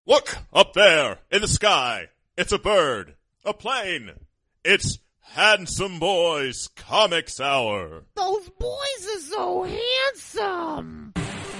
Look, up there, in the sky. It's a bird. A plane. It's Handsome Boys Comics Hour. Those boys are so handsome.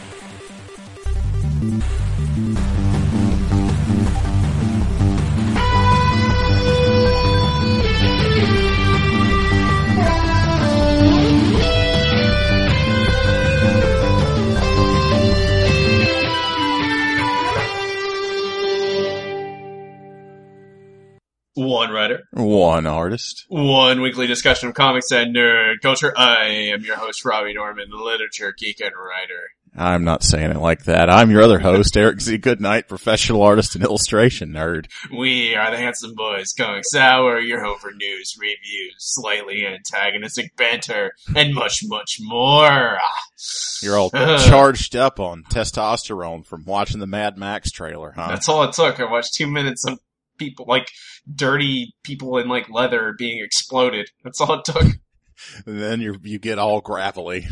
One writer. One artist. One weekly discussion of comics and nerd culture. I am your host, Robbie Norman, literature geek and writer. I'm not saying it like that. I'm your other host, Eric Z. Goodnight, professional artist and illustration nerd. We are the Handsome Boys Comics Hour, your home for news, reviews, slightly antagonistic banter, and much, much more. You're all charged up on testosterone from watching the Mad Max trailer, huh? That's all it took. I watched 2 minutes of people, like, dirty people in, like, leather being exploded. That's all it took. And then you get all gravelly.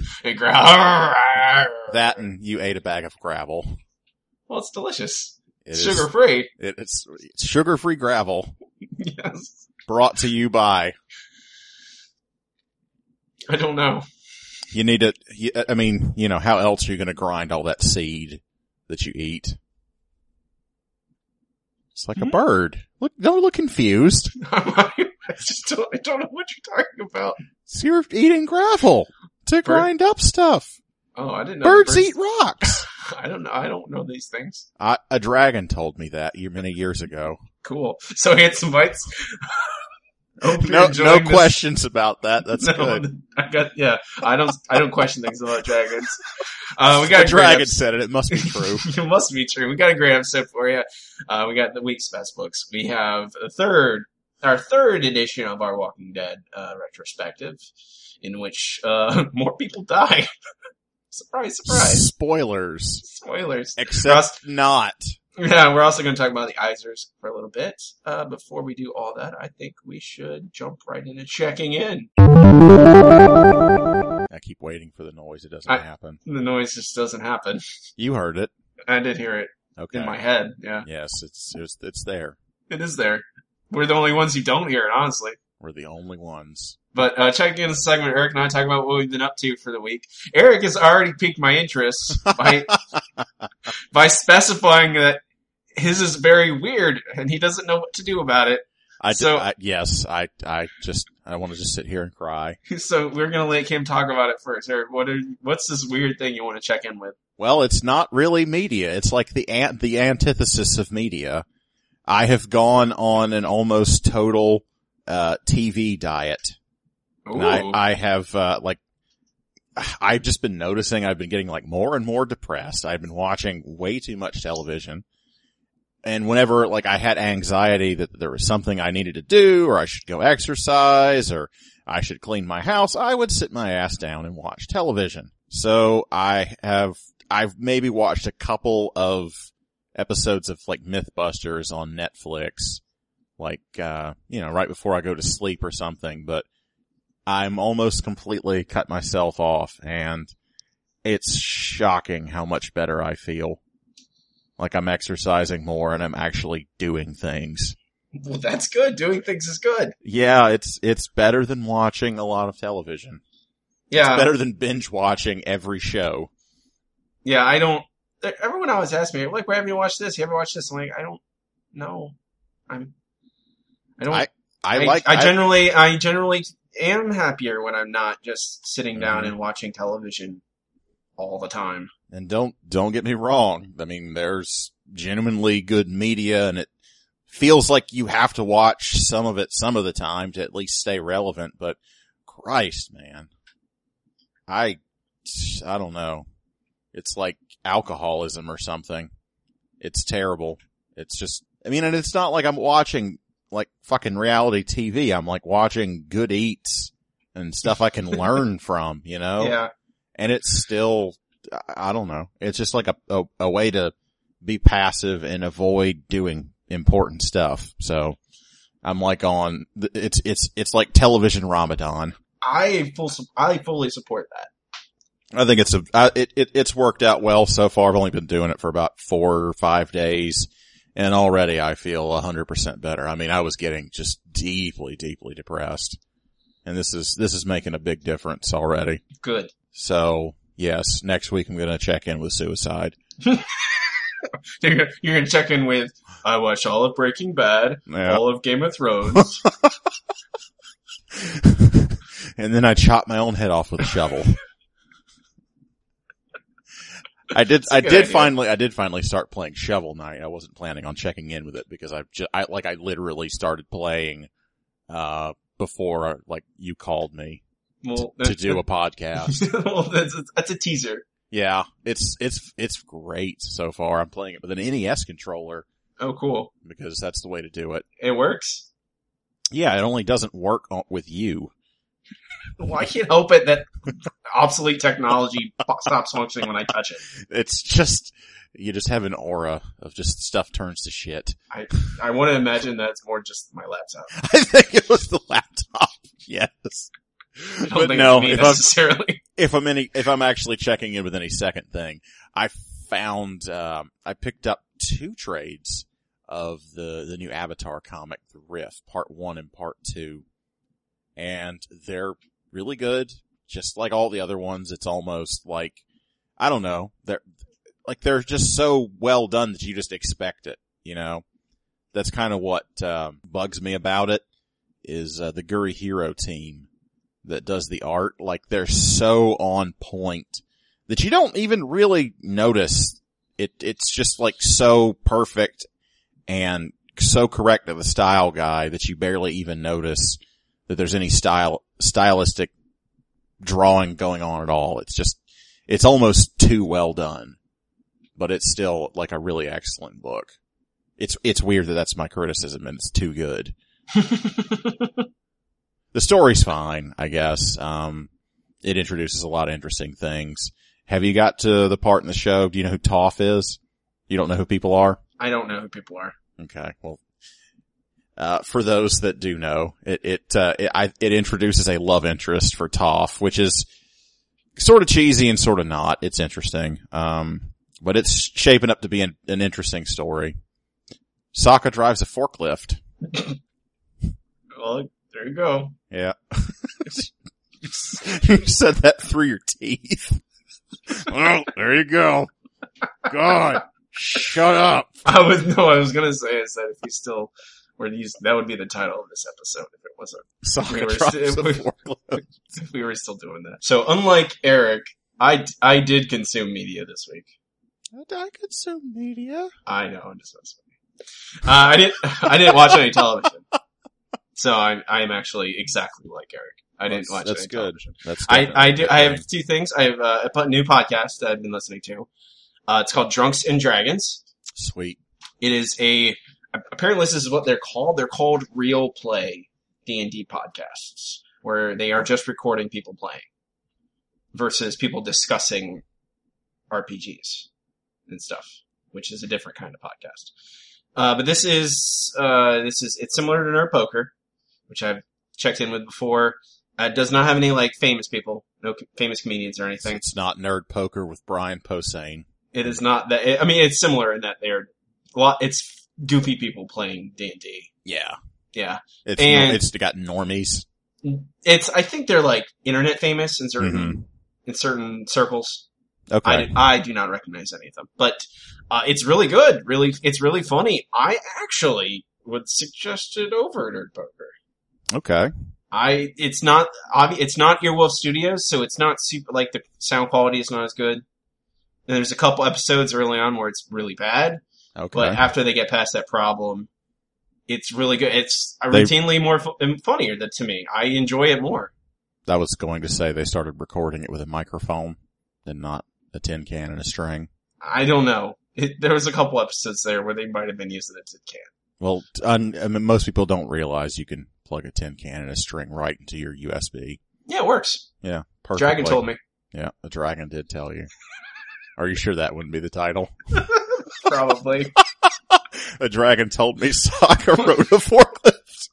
That and you ate a bag of gravel. Well, it's delicious. It's sugar-free. It's sugar-free gravel. Yes. Brought to you by... I don't know. You need to... I mean, you know, how else are you going to grind all that seed that you eat? It's like a bird. Don't look confused. I don't know what you're talking about. So you're eating gravel to grind up stuff. Oh, I didn't know. Birds eat rocks. I don't know. I don't know these things. A dragon told me that many years ago. Cool. So Handsome Bites. No questions about that. That's good. I don't question things about dragons. We got a dragon said it. It must be true. It must be true. We got a great episode for you. We got the week's best books. We have our third edition of our Walking Dead retrospective, in which more people die. Surprise, surprise. Spoilers. Except not. Yeah, we're also going to talk about the Eisers for a little bit. Before we do all that, I think we should jump right into checking in. I keep waiting for the noise. It doesn't happen. The noise just doesn't happen. You heard it. I did hear it. Okay. In my head, yeah. Yes, it's there. It is there. We're the only ones who don't hear it, honestly. We're the only ones. But checking in the segment, Eric and I talk about what we've been up to for the week. Eric has already piqued my interest by specifying that his is very weird and he doesn't know what to do about it. I want to just sit here and cry. So we're going to let him talk about it first. Eric, what's this weird thing you want to check in with? Well, it's not really media. It's like the antithesis of media. I have gone on an almost total TV diet. And I have I've just been noticing I've been getting like more and more depressed. I've been watching way too much television. And whenever like I had anxiety that there was something I needed to do, or I should go exercise, or I should clean my house, I would sit my ass down and watch television. So I've maybe watched a couple of episodes of like Mythbusters on Netflix, like, right before I go to sleep or something, but I'm almost completely cut myself off, and it's shocking how much better I feel. Like I'm exercising more and I'm actually doing things. Well, that's good. Doing things is good. Yeah, it's better than watching a lot of television. Yeah. It's better than binge watching every show. Yeah, everyone always asks me, like, why haven't you watched this? You ever watched this? I'm like, I don't know. I generally am happier when I'm not just sitting down and watching television all the time. And don't get me wrong. I mean, there's genuinely good media, and it feels like you have to watch some of it some of the time to at least stay relevant, but Christ, man. I don't know. It's like alcoholism or something. It's terrible. It's just, I mean, and it's not like I'm watching like fucking reality TV. I'm like watching Good Eats and stuff I can learn from, you know? Yeah. And it's still, I don't know. It's just like a way to be passive and avoid doing important stuff. So I'm like it's like television Ramadan. I fully support that. I think it's worked out well so far. I've only been doing it for about 4 or 5 days. And already I feel 100% better. I mean, I was getting just deeply, deeply depressed. And this is making a big difference already. Good. So, yes, next week I'm going to check in with suicide. You're going to check in with, I watched all of Breaking Bad, all of Game of Thrones. And then I chopped my own head off with a shovel. I did finally start playing Shovel Knight. I wasn't planning on checking in with it because I literally started playing, before, you called me to do a podcast. Well, that's a teaser. Yeah, it's great so far. I'm playing it with an NES controller. Oh, cool. Because that's the way to do it. It works? Yeah, it only doesn't work with you. Well, I can't help it that obsolete technology stops functioning when I touch it. It's just, you just have an aura of just stuff turns to shit. I want to imagine that's more just my laptop. I think it was the laptop. Yes. I don't think it's me necessarily. If I'm actually checking in with any second thing, I found, I picked up 2 trades of the new Avatar comic, The Rift, Part 1 and Part 2. And they're really good. Just like all the other ones, it's almost like, I don't know, they're just so well done that you just expect it, you know? That's kind of what, bugs me about it, is, the Guri Hero team that does the art. Like, they're so on point that you don't even really notice it. It's just so perfect and so correct of a style guy that you barely even notice that there's any stylistic drawing going on at all. It's almost too well done, but it's still a really excellent book. It's weird that that's my criticism and it's too good. The story's fine, I guess. It introduces a lot of interesting things. Have you got to the part in the show? Do you know who Toph is? You don't know who people are? I don't know who people are. Okay, well, for those that do know, it introduces a love interest for Toph, which is sort of cheesy and sort of not. It's interesting. But it's shaping up to be an interesting story. Sokka drives a forklift. Well, there you go. Yeah. You said that through your teeth. Well, there you go. God, shut up. I was gonna say is that if you still were that would be the title of this episode if it wasn't. If we were still doing that. So unlike Eric, I did consume media this week. I consume media. I know, I'm just messing with you. I didn't watch any television. So I am actually exactly like Eric. I didn't watch any television. That's good. I have 2 things. I have a new podcast that I've been listening to. It's called Drunks and Dragons. Sweet. It is apparently this is what they're called. They're called real play D&D podcasts, where they are just recording people playing versus people discussing RPGs and stuff, which is a different kind of podcast. But this is it's similar to Nerd Poker, which I've checked in with before. It does not have any famous people, no famous comedians or anything. It's not Nerd Poker with Brian Posehn. It is not that. It's similar in that it's goofy people playing D&D. Yeah. Yeah. It's got normies. I think they're internet famous in certain circles. Okay. I do not recognize any of them, but it's really good. It's really funny. I actually would suggest it over Nerd Poker. Okay. It's not Earwolf Studios, so it's not super, the sound quality is not as good. And there's a couple episodes early on where it's really bad. Okay. But after they get past that problem, it's really good. It's routinely more funnier to me. I enjoy it more. I was going to say they started recording it with a microphone and not a tin can and a string. I don't know. There was a couple episodes there where they might have been using a tin can. Well, most people don't realize you can plug a tin can and a string right into your USB. Yeah, it works. Yeah, perfectly. Dragon told me. Yeah, the dragon did tell you. Are you sure that wouldn't be the title? Probably. A dragon told me Sokka rode a forklift.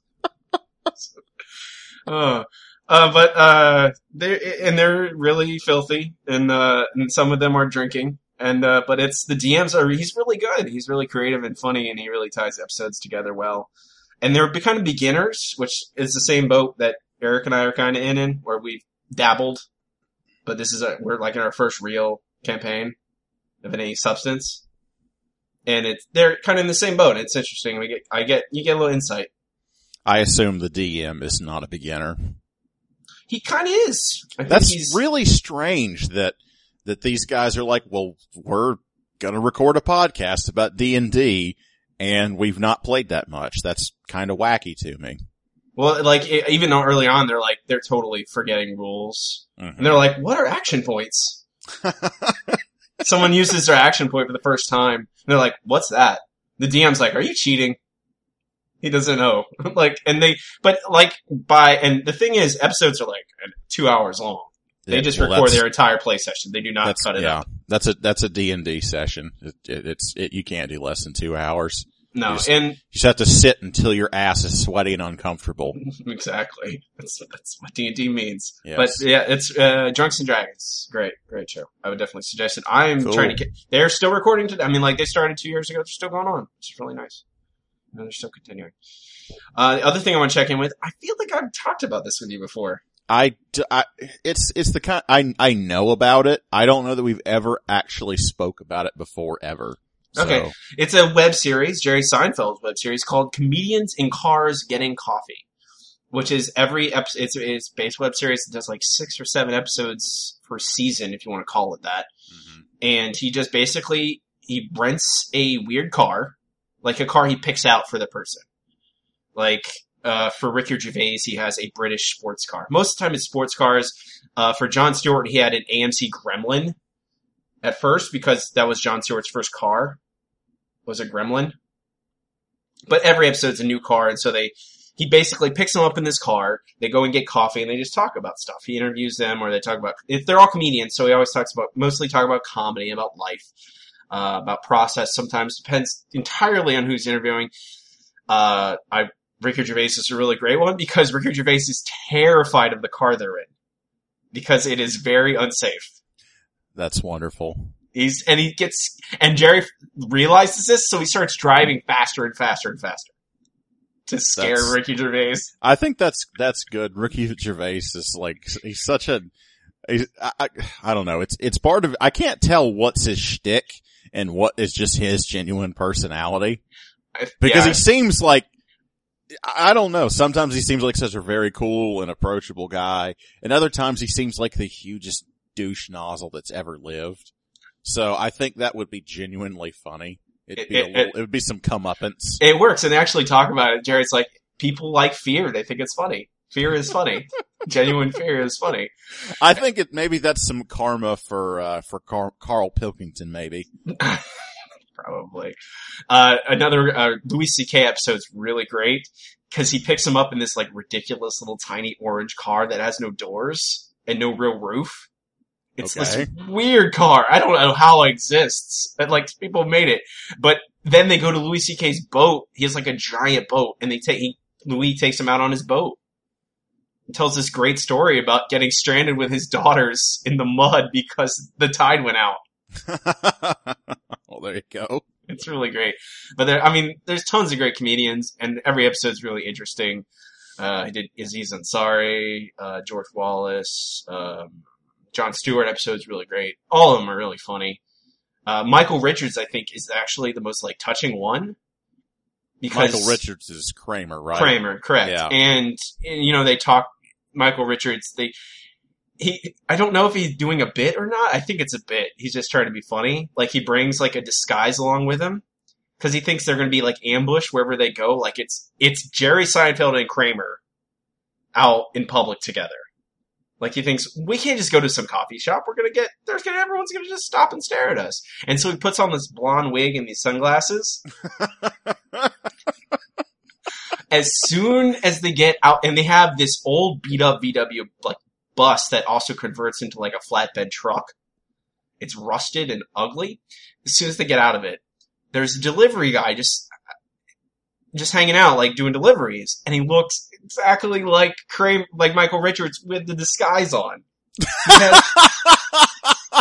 They're really filthy, and some of them are drinking, And, but it's, the DMs he's really good. He's really creative and funny, and he really ties episodes together well. And they're kind of beginners, which is the same boat that Eric and I are kind of in, where we've dabbled. But this is we're like in our first real campaign of any substance. And they're kind of in the same boat. It's interesting. You get a little insight. I assume the DM is not a beginner. He kind of is. That's really strange that these guys are like, well, we're gonna record a podcast about D&D, and we've not played that much. That's kind of wacky to me. Well, like, even though early on they're totally forgetting rules. Mm-hmm. And they're like, what are action points? Someone uses their action point for the first time, and they're like, what's that? The DM's like, are you cheating? He doesn't know. And the thing is, episodes are like 2 hours long. They just record their entire play session. They do not cut it up. That's a D&D session. You can't do less than 2 hours. No, you just have to sit until your ass is sweaty and uncomfortable. Exactly. That's what D&D means. Yes. But yeah, it's Drunks and Dragons. Great show. I would definitely suggest it. I'm trying to they're still recording today. I mean, like, they started 2 years ago. They're still going on. It's really nice. And they're still continuing. The other thing I want to check in with, I feel like I've talked about this with you before. It's the kind, I know about it. I don't know that we've ever actually spoke about it before, ever. Okay. It's a web series, Jerry Seinfeld's web series, called Comedians in Cars Getting Coffee, which is it's a base web series that does like 6 or 7 episodes per season, if you want to call it that. Mm-hmm. And he just basically, he rents a weird car, like a car he picks out for the person. Like, for Ricky Gervais, he has a British sports car. Most of the time it's sports cars. For Jon Stewart, he had an AMC Gremlin at first, because that was Jon Stewart's first car, was a Gremlin. But every episode's a new car, and so he basically picks them up in this car, they go and get coffee, and they just talk about stuff. He interviews them, or they talk about, they're all comedians, so he always mostly talk about comedy, about life, about process. Sometimes depends entirely on who's interviewing. Ricky Gervais is a really great one, because Ricky Gervais is terrified of the car they're in, because it is very unsafe. That's wonderful. And Jerry realizes this, so he starts driving faster and faster and faster to scare Ricky Gervais. I think that's good. Ricky Gervais is like, he's such a, I don't know. It's part of, I can't tell what's his shtick and what is just his genuine personality. Because he seems like, I don't know. Sometimes he seems like such a very cool and approachable guy, and other times he seems like the hugest douche nozzle that's ever lived. So I think that would be genuinely funny. It would be some comeuppance. It works, and they actually talk about it. Jared's like, people like fear. They think it's funny. Fear is funny. Genuine fear is funny. I think maybe that's some karma for Carl Pilkington, maybe. Probably. Another Louis C.K. episode's really great, because he picks him up in this like ridiculous little tiny orange car that has no doors and no real roof. It's this weird car. I don't know how it exists. But like, people made it. But then they go to Louis C.K.'s boat. He has like a giant boat, and Louis takes him out on his boat. He tells this great story about getting stranded with his daughters in the mud because the tide went out. Well, there you go. It's really great. But there's tons of great comedians, and every episode's really interesting. He did Aziz Ansari, George Wallace, Jon Stewart episode's really great. All of them are really funny. Michael Richards, I think, is actually the most like touching one. Because Michael Richards is Kramer, right? Kramer, correct. Yeah. And you know, they talk, Michael Richards, I don't know if he's doing a bit or not. I think it's a bit. He's just trying to be funny. Like, he brings like a disguise along with him, because he thinks they're going to be like ambushed wherever they go. Like, it's Jerry Seinfeld and Kramer out in public together. Like, he thinks, we can't just go to some coffee shop. Everyone's gonna just stop and stare at us. And so he puts on this blonde wig and these sunglasses. As soon as they get out, and they have this old beat up VW, like, bus that also converts into like a flatbed truck. It's rusted and ugly. As soon as they get out of it, there's a delivery guy just hanging out, like doing deliveries, and he looks exactly like Michael Richards with the disguise on.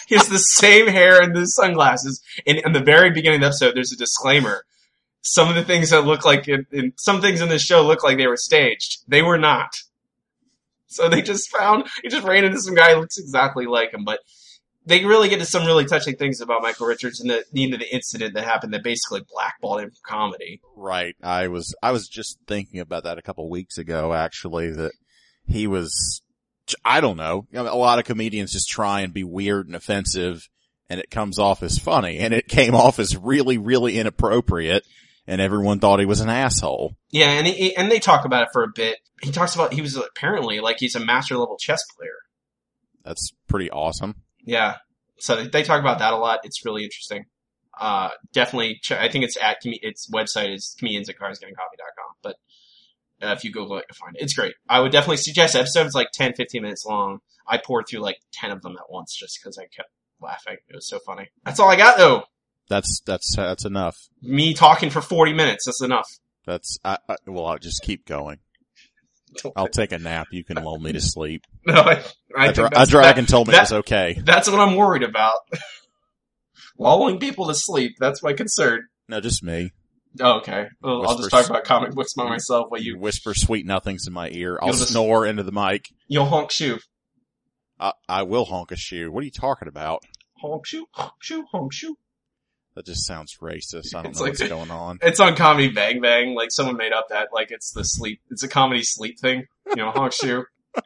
He has the same hair and the sunglasses. And in the very beginning of the episode, there's a disclaimer. Some of the things that look like, some things in this show look like they were staged. They were not. So he just ran into some guy who looks exactly like him. But they really get to some really touching things about Michael Richards and the incident that happened that basically blackballed him from comedy. Right. I was just thinking about that a couple weeks ago, actually, that he was, I don't know. A lot of comedians just try and be weird and offensive, and it comes off as funny, and it came off as really, really inappropriate, and everyone thought he was an asshole. Yeah, and they talk about it for a bit. He talks about he was apparently like he's a master level chess player. That's pretty awesome. Yeah, so they talk about that a lot. It's really interesting. Definitely, I think its website is comedians@carsgettingcoffee.com, but if you Google it, you'll find it. It's great. I would definitely suggest episodes like 10, 15 minutes long. I poured through like 10 of them at once just because I kept laughing. It was so funny. That's all I got though. That's enough. Me talking for 40 minutes. That's enough. I'll just keep going. I'll take a nap. You can lull me to sleep. No, a dragon told me it was okay. That's what I'm worried about. Lulling people to sleep. That's my concern. No, just me. Oh, okay. Well, I'll just talk about comic books by myself while you whisper sweet nothings in my ear. I'll snore into the mic. You'll honk shoe. I will honk a shoe. What are you talking about? Honk shoe, honk shoe, honk shoe. That just sounds racist. I don't know what's going on. It's on Comedy Bang Bang. Like someone made up that like it's a comedy sleep thing. You know, honk shoe.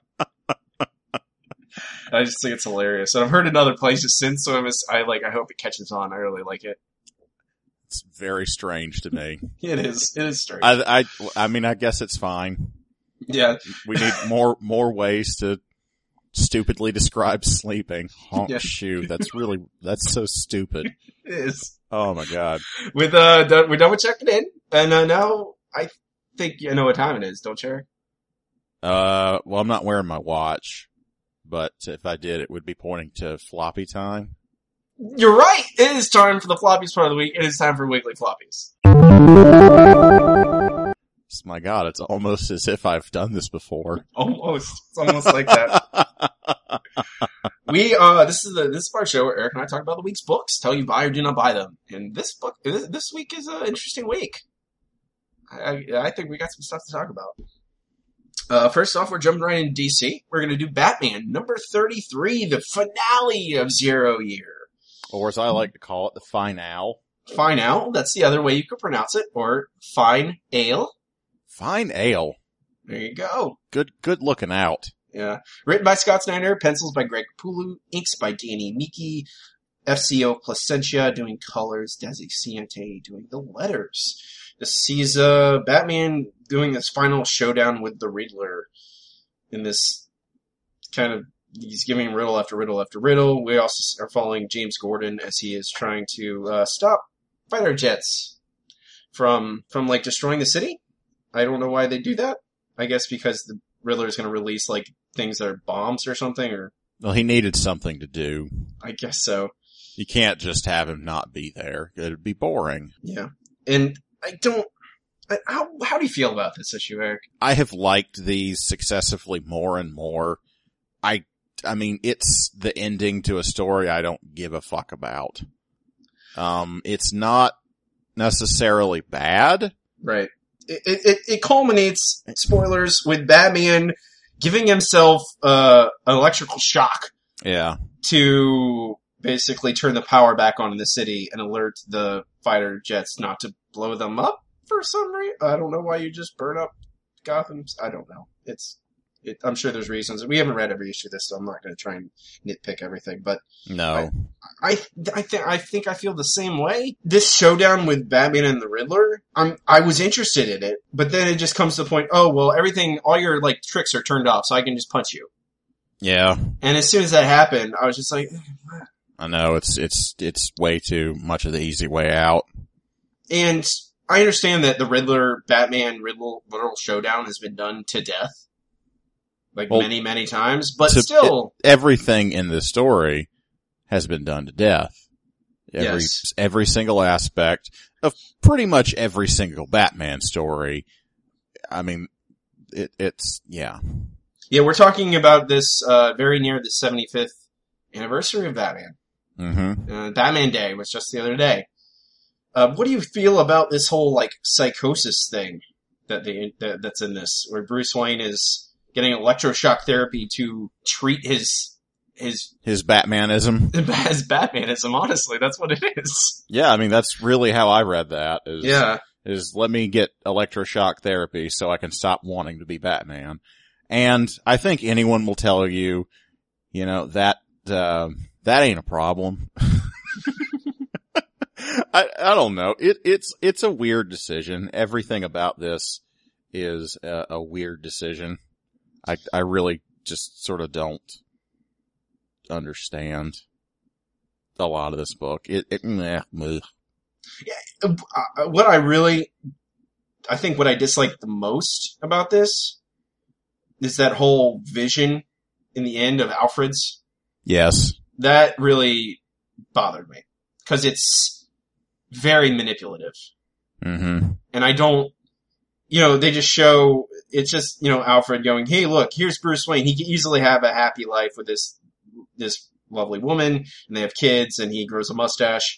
I just think it's hilarious. And I've heard in other places since, so I hope it catches on. I really like it. It's very strange to me. It is strange. I mean, I guess it's fine. Yeah. We need more ways to stupidly describe sleeping. Honk shoe. That's so stupid. It is. Oh my god. We're done with checking in. And now I think you know what time it is, don't you? Well, I'm not wearing my watch, but if I did, it would be pointing to floppy time. You're right! It is time for the floppies part of the week. It is time for Weekly Floppies. My god, it's almost as if I've done this before. Almost. It's almost like that. This is our show where Eric and I talk about the week's books, tell you buy or do not buy them. And this week is an interesting week. I think we got some stuff to talk about. First off, we're jumping right into DC. We're going to do Batman number 33, the finale of Zero Year. Or as I like to call it, the Fine-Owl. Fine-Owl, that's the other way you could pronounce it. Or Fine Ale. Fine Ale. There you go. Good looking out. Yeah. Written by Scott Snyder, pencils by Greg Capullo, inks by Danny Miki, FCO Placentia doing colors, Desi Ciente doing the letters. This sees Batman doing this final showdown with the Riddler in this kind of, he's giving riddle after riddle after riddle. We also are following James Gordon as he is trying to stop fighter jets from like destroying the city. I don't know why they do that. I guess because the Riddler is going to release like things that are bombs or something, or well, he needed something to do. I guess so. You can't just have him not be there. It'd be boring. Yeah, and I don't. How do you feel about this issue, Eric? I have liked these successively more and more. I mean, it's the ending to a story I don't give a fuck about. It's not necessarily bad, right? It culminates, spoilers, with Batman giving himself an electrical shock. Yeah. To basically turn the power back on in the city and alert the fighter jets not to blow them up for some reason. I don't know why you just burn up Gotham. I don't know. I'm sure there's reasons. We haven't read every issue of this, so I'm not going to try and nitpick everything. But no, I think I feel the same way. This showdown with Batman and the Riddler, I was interested in it, but then it just comes to the point. Oh well, all your like tricks are turned off, so I can just punch you. Yeah. And as soon as that happened, I was just like, I know it's way too much of the easy way out. And I understand that the Batman-Riddler showdown has been done to death. Many, many times, but still. Everything in this story has been done to death. Yes. Every single aspect of pretty much every single Batman story. I mean, it's. Yeah, we're talking about this, very near the 75th anniversary of Batman. Mm-hmm. Batman Day was just the other day. What do you feel about this whole, like, psychosis thing that's in this, where Bruce Wayne is getting electroshock therapy to treat his Batmanism. His Batmanism, honestly, that's what it is. Yeah, I mean, that's really how I read that. Yeah. Is let me get electroshock therapy so I can stop wanting to be Batman. And I think anyone will tell you, that ain't a problem. I don't know. It's a weird decision. Everything about this is a weird decision. I really just sort of don't understand a lot of this book. What I dislike the most about this is that whole vision in the end of Alfred's. Yes. That really bothered me. Because it's very manipulative. Mm-hmm. And I don't, they just show, it's just, Alfred going, hey, look, here's Bruce Wayne. He could easily have a happy life with this lovely woman, and they have kids, and he grows a mustache.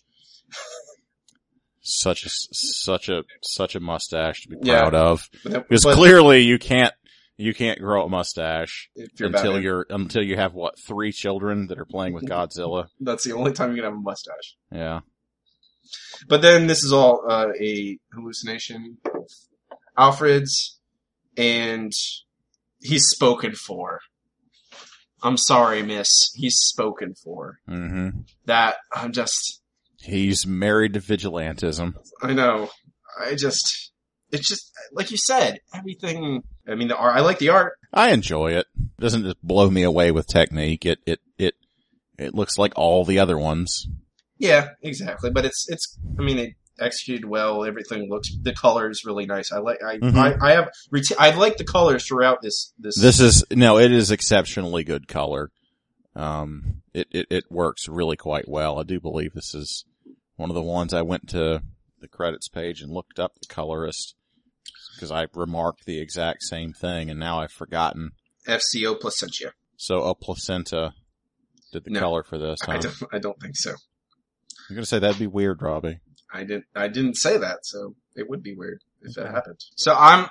Such a mustache to be proud of. Because but clearly you can't grow a mustache until you have 3 children that are playing with Godzilla. That's the only time you can have a mustache. Yeah. But then this is all a hallucination of Alfred's, and he's spoken for. I'm sorry, miss. He's spoken for. Mm-hmm. He's married to vigilantism. I know. It's just, like you said, everything, I mean, I like the art. I enjoy it. It doesn't just blow me away with technique. It looks like all the other ones. Yeah, exactly. But it executed well. Everything the color is really nice. I like the colors throughout this. It is exceptionally good color. It works really quite well. I do believe this is one of the ones I went to the credits page and looked up the colorist because I remarked the exact same thing and now I've forgotten. FCO Placentia. So a Placenta did the color for this, huh? I don't think so. I'm gonna say that'd be weird, Robbie. I didn't say that, so it would be weird if that happened. So I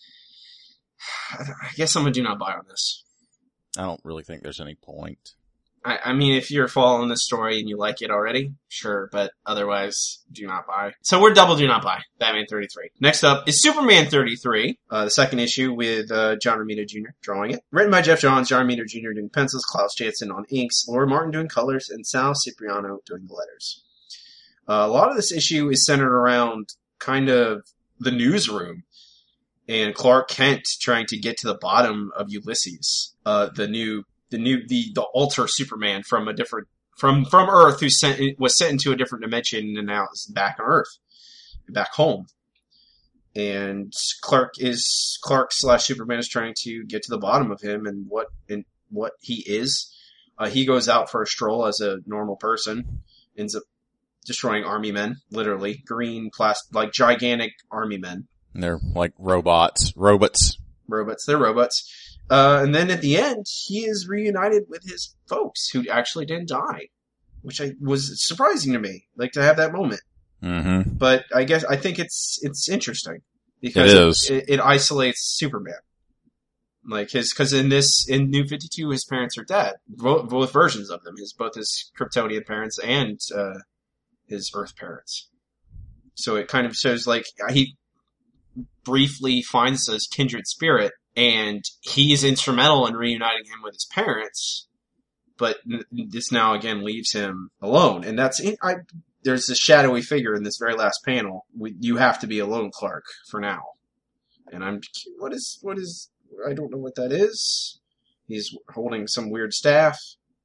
guess I'm gonna do not buy on this. I don't really think there's any point. I mean, if you're following this story and you like it already, sure, but otherwise, do not buy. So we're double do not buy. Batman 33. Next up is Superman 33, the second issue with John Romita Jr. drawing it. Written by Jeff Johns, John Romita Jr. doing pencils, Klaus Janson on inks, Laura Martin doing colors, and Sal Cipriano doing the letters. A lot of this issue is centered around kind of the newsroom and Clark Kent trying to get to the bottom of Ulysses, the alter Superman from Earth who was sent into a different dimension and now is back on Earth, back home. And Clark/Superman is trying to get to the bottom of him and what he is. He goes out for a stroll as a normal person, ends up destroying army men, literally green like gigantic army men. And they're like robots. They're robots. And then at the end, he is reunited with his folks who actually didn't die, which was surprising to me, like to have that moment. Mm-hmm. But I think it's interesting because it isolates Superman. Like because in New 52, his parents are dead. Both versions of them, both his Kryptonian parents and his Earth parents. So it kind of shows like he briefly finds his kindred spirit. And he's instrumental in reuniting him with his parents, but this now again leaves him alone. And there's this shadowy figure in this very last panel. You have to be alone, Clark, for now. And what is, I don't know what that is. He's holding some weird staff.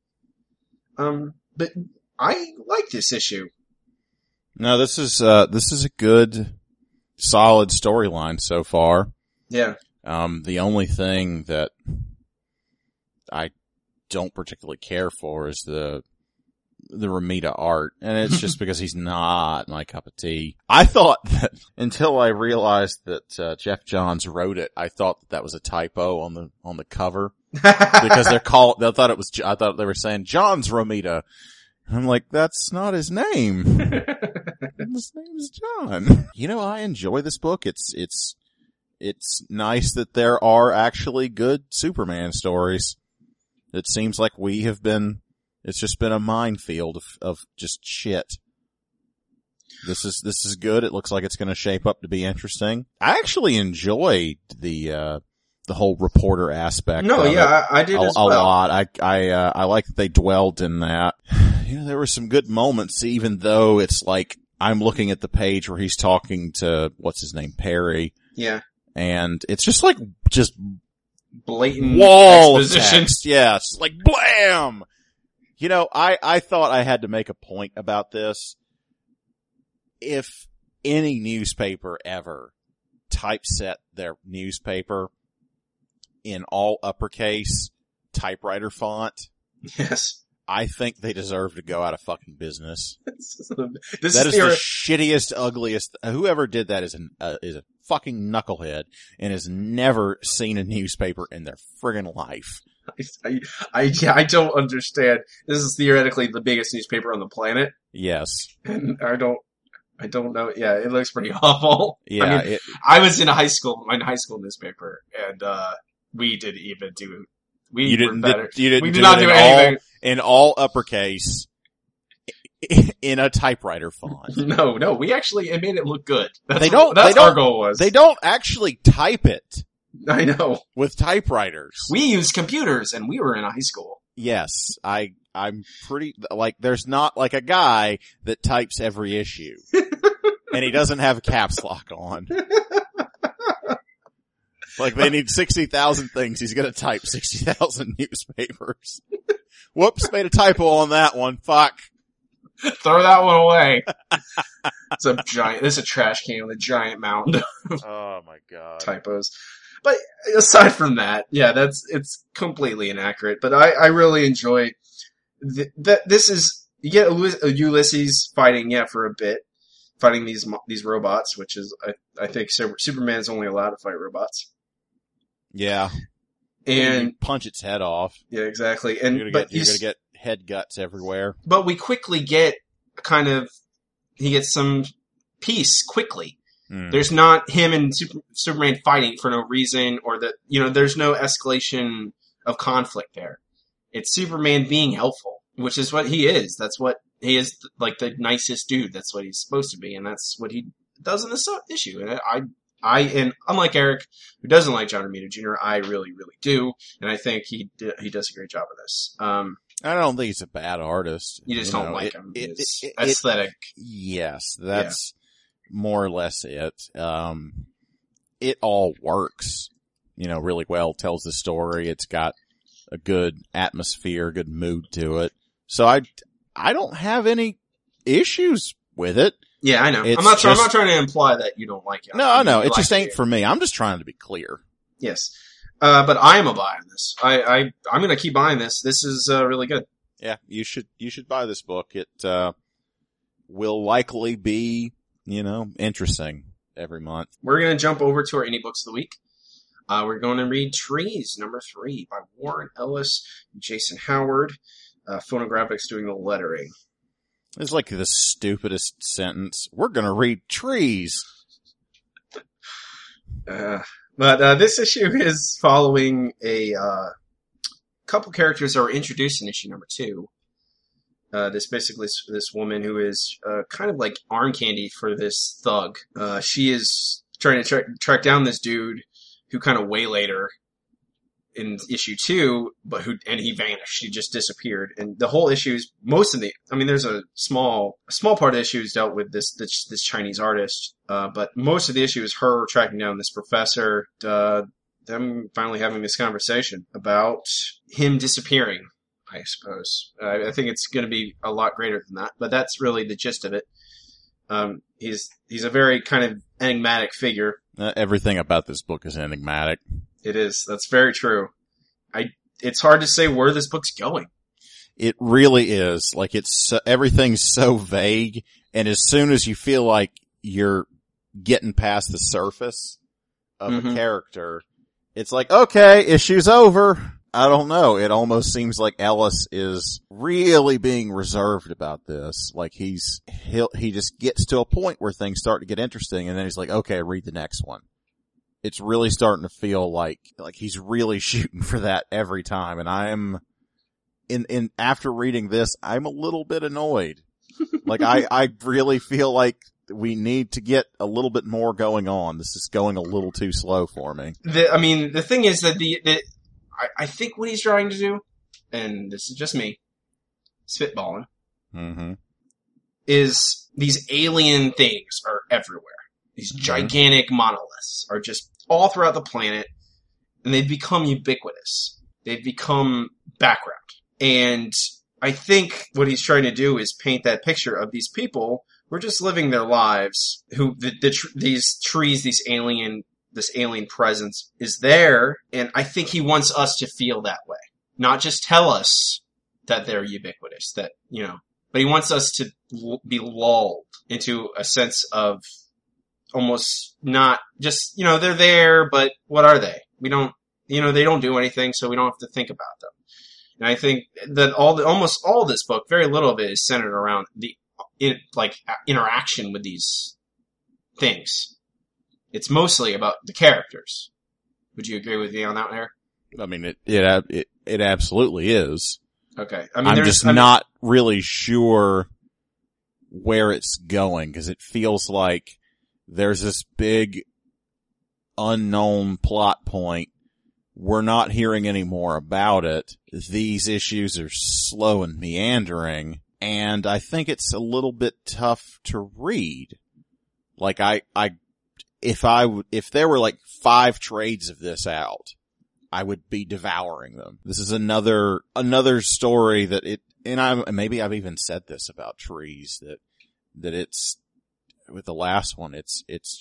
But I like this issue. No, this is a good, solid storyline so far. Yeah. The only thing that I don't particularly care for is the Romita art, and it's just because he's not my cup of tea. I thought that until I realized that Jeff Johns wrote it, I thought that was a typo on the cover because I thought they were saying John's Romita, I'm like, that's not his name. His name's John. You know, I enjoy this book. It's nice that there are actually good Superman stories. It seems like it's just been a minefield of just shit. This is good. It looks like it's going to shape up to be interesting. I actually enjoyed the whole reporter aspect. No, yeah, I did as well. A lot. I like that they dwelled in that. You know, there were some good moments, even though it's like I'm looking at the page where he's talking to, what's his name, Perry. Yeah. And it's just like, blatant wall exposition. text. Yeah, it's like blam! You know, I thought I had to make a point about this. If any newspaper ever typeset their newspaper in all uppercase typewriter font, Yes. I think they deserve to go out of fucking business. This That is the the shittiest, ugliest. Whoever did that is a fucking knucklehead and has never seen a newspaper in their friggin' life. I don't understand. This is theoretically the biggest newspaper on the planet, Yes. and I don't know. Yeah, it looks pretty awful. Yeah. I mean, I was in my high school newspaper, and we didn't even do. We you were didn't. better. You didn't. We do did not it do in anything. in all uppercase in a typewriter font. No, we actually it made it look good. That's our goal was. They don't actually type it I know. with typewriters. We used computers, and we were in high school. Yes, I'm pretty, like, there's not like a guy that types every issue. And he doesn't have caps lock on. Like, they need 60,000 things. He's gonna type 60,000 newspapers. Whoops, made a typo on that one. Fuck. Throw that one away. This is a trash can with a giant mound of Oh my god. typos. But aside from that, yeah, it's completely inaccurate. But I really enjoy that. This is, you get Ulysses fighting, for a bit, fighting these robots, which is, I think Superman's only allowed to fight robots. Yeah. And you punch its head off. yeah, exactly. And You're gonna get head guts everywhere. but we quickly get he gets some peace quickly. Hmm. There's not him and Superman fighting for no reason, or there's no escalation of conflict there. It's Superman being helpful, which is what he is. That's what he is, like the nicest dude. That's what he's supposed to be, and that's what he does in this issue. And and unlike Eric, who doesn't like John Romita Jr., I really, really do, and I think he does a great job of this. I don't think he's a bad artist. You just don't like him. His aesthetic. Yes, that's more or less it. It all works, really well. Tells the story. It's got a good atmosphere, good mood to it. So I don't have any issues with it. Yeah, I know. It's I'm not trying to imply that you don't like it. No, it just ain't for me. I'm just trying to be clear. Yes. But I am a buy on this. I'm gonna keep buying this. This is, really good. Yeah, you should buy this book. It, will likely be, interesting every month. We're gonna jump over to our indie books of the week. We're going to read Trees, number 3 by Warren Ellis and Jason Howard. Phonographics doing the lettering. It's like the stupidest sentence. We're gonna read Trees. But this issue is following a couple characters that were introduced in issue number 2. This woman who is kind of like arm candy for this thug. She is trying to track down this dude who kind of waylaid her in issue 2, and he vanished. He just disappeared. And the whole issue is there's a small part of the issue is dealt with this Chinese artist. But most of the issue is her tracking down this professor, them finally having this conversation about him disappearing, I suppose. I think it's going to be a lot greater than that, but that's really the gist of it. He's a very kind of enigmatic figure. Everything about this book is enigmatic. It is. That's very true. It's hard to say where this book's going. It really is. Like, everything's so vague, and as soon as you feel like you're getting past the surface of a character, it's like, okay, issue's over. I don't know. It almost seems like Ellis is really being reserved about this. Like he just gets to a point where things start to get interesting and then he's like, okay, read the next one. It's really starting to feel like he's really shooting for that every time. And I'm after reading this, I'm a little bit annoyed. Like I really feel like we need to get a little bit more going on. This is going a little too slow for me. The thing is that I think what he's trying to do, and this is just me, spitballing, is these alien things are everywhere. These gigantic monoliths are just all throughout the planet, and they've become ubiquitous. They've become background. And I think what he's trying to do is paint that picture of these people who are just living their lives, who these trees, this alien presence is there, and I think he wants us to feel that way. Not just tell us that they're ubiquitous, but he wants us to be lulled into a sense of almost not just, they're there, but what are they? We don't, they don't do anything, so we don't have to think about them. And I think that almost all this book, very little of it is centered around interaction with these things. It's mostly about the characters. Would you agree with me on that, Eric? I mean, it absolutely is. Okay. I'm just not really sure where it's going, because it feels like there's this big unknown plot point. We're not hearing any more about it. These issues are slow and meandering, and I think it's a little bit tough to read. Like if there were like 5 trades of this out, I would be devouring them. This is another story that maybe I've even said this about trees, that it's, with the last one, it's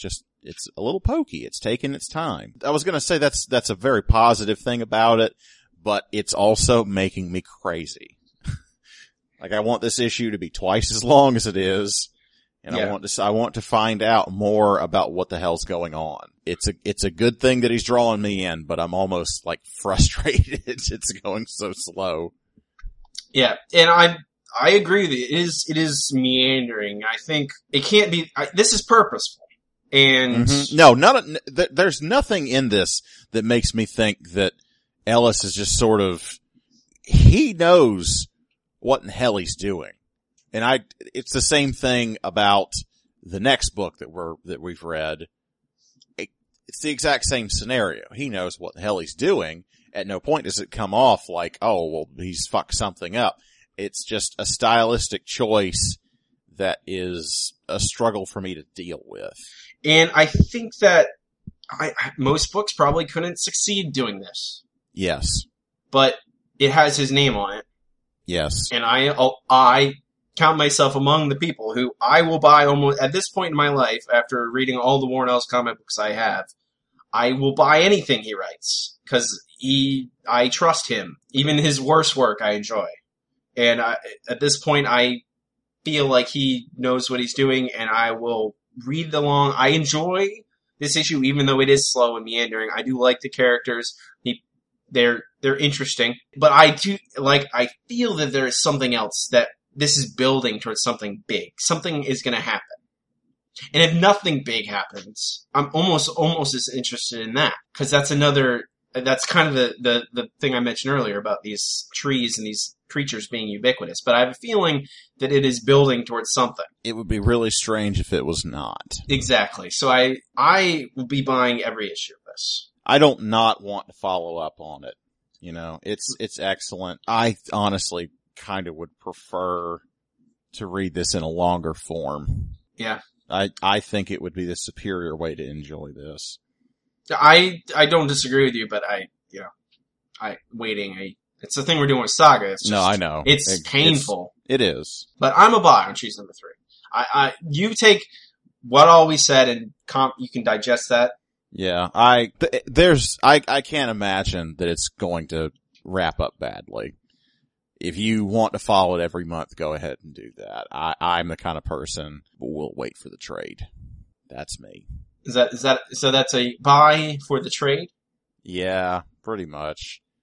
a little pokey. It's taking its time. I was gonna say that's a very positive thing about it, but it's also making me crazy. Like, I want this issue to be twice as long as it is. And yeah. I want to find out more about what the hell's going on. It's a good thing that he's drawing me in, but I'm almost like frustrated. It's going so slow. Yeah, and I agree with you. It is meandering. I think it can't be. This is purposeful, and no, there's nothing in this that makes me think that Ellis is just sort of, he knows what in hell he's doing. And it's the same thing about the next book that we've read. It's the exact same scenario. He knows what the hell he's doing. At no point does it come off like, oh, well, he's fucked something up. It's just a stylistic choice that is a struggle for me to deal with. And I think that most books probably couldn't succeed doing this. Yes. But it has his name on it. Yes. And I count myself among the people who I will buy almost, at this point in my life, after reading all the Warren Ellis comic books I have, I will buy anything he writes. Cause I trust him. Even his worst work I enjoy. And at this point I feel like he knows what he's doing, and I will read along. I enjoy this issue even though it is slow and meandering. I do like the characters. They're interesting. But I feel that there is something else, that this is building towards something big. Something is going to happen. And if nothing big happens, I'm almost as interested in that. Cause that's kind of the thing I mentioned earlier about these trees and these creatures being ubiquitous. But I have a feeling that it is building towards something. It would be really strange if it was not. Exactly. So I will be buying every issue of this. I don't not want to follow up on it. It's excellent. I honestly kind of would prefer to read this in a longer form. Yeah. I think it would be the superior way to enjoy this. I don't disagree with you, but it's the thing we're doing with Saga. It's just, no, I know. It's painful. It is. But I'm a buy on Trees number 3. You take what all we said and you can digest that. Yeah, I can't imagine that it's going to wrap up badly. If you want to follow it every month, go ahead and do that. I'm the kind of person who will wait for the trade. That's me. So that's a buy for the trade? Yeah, pretty much.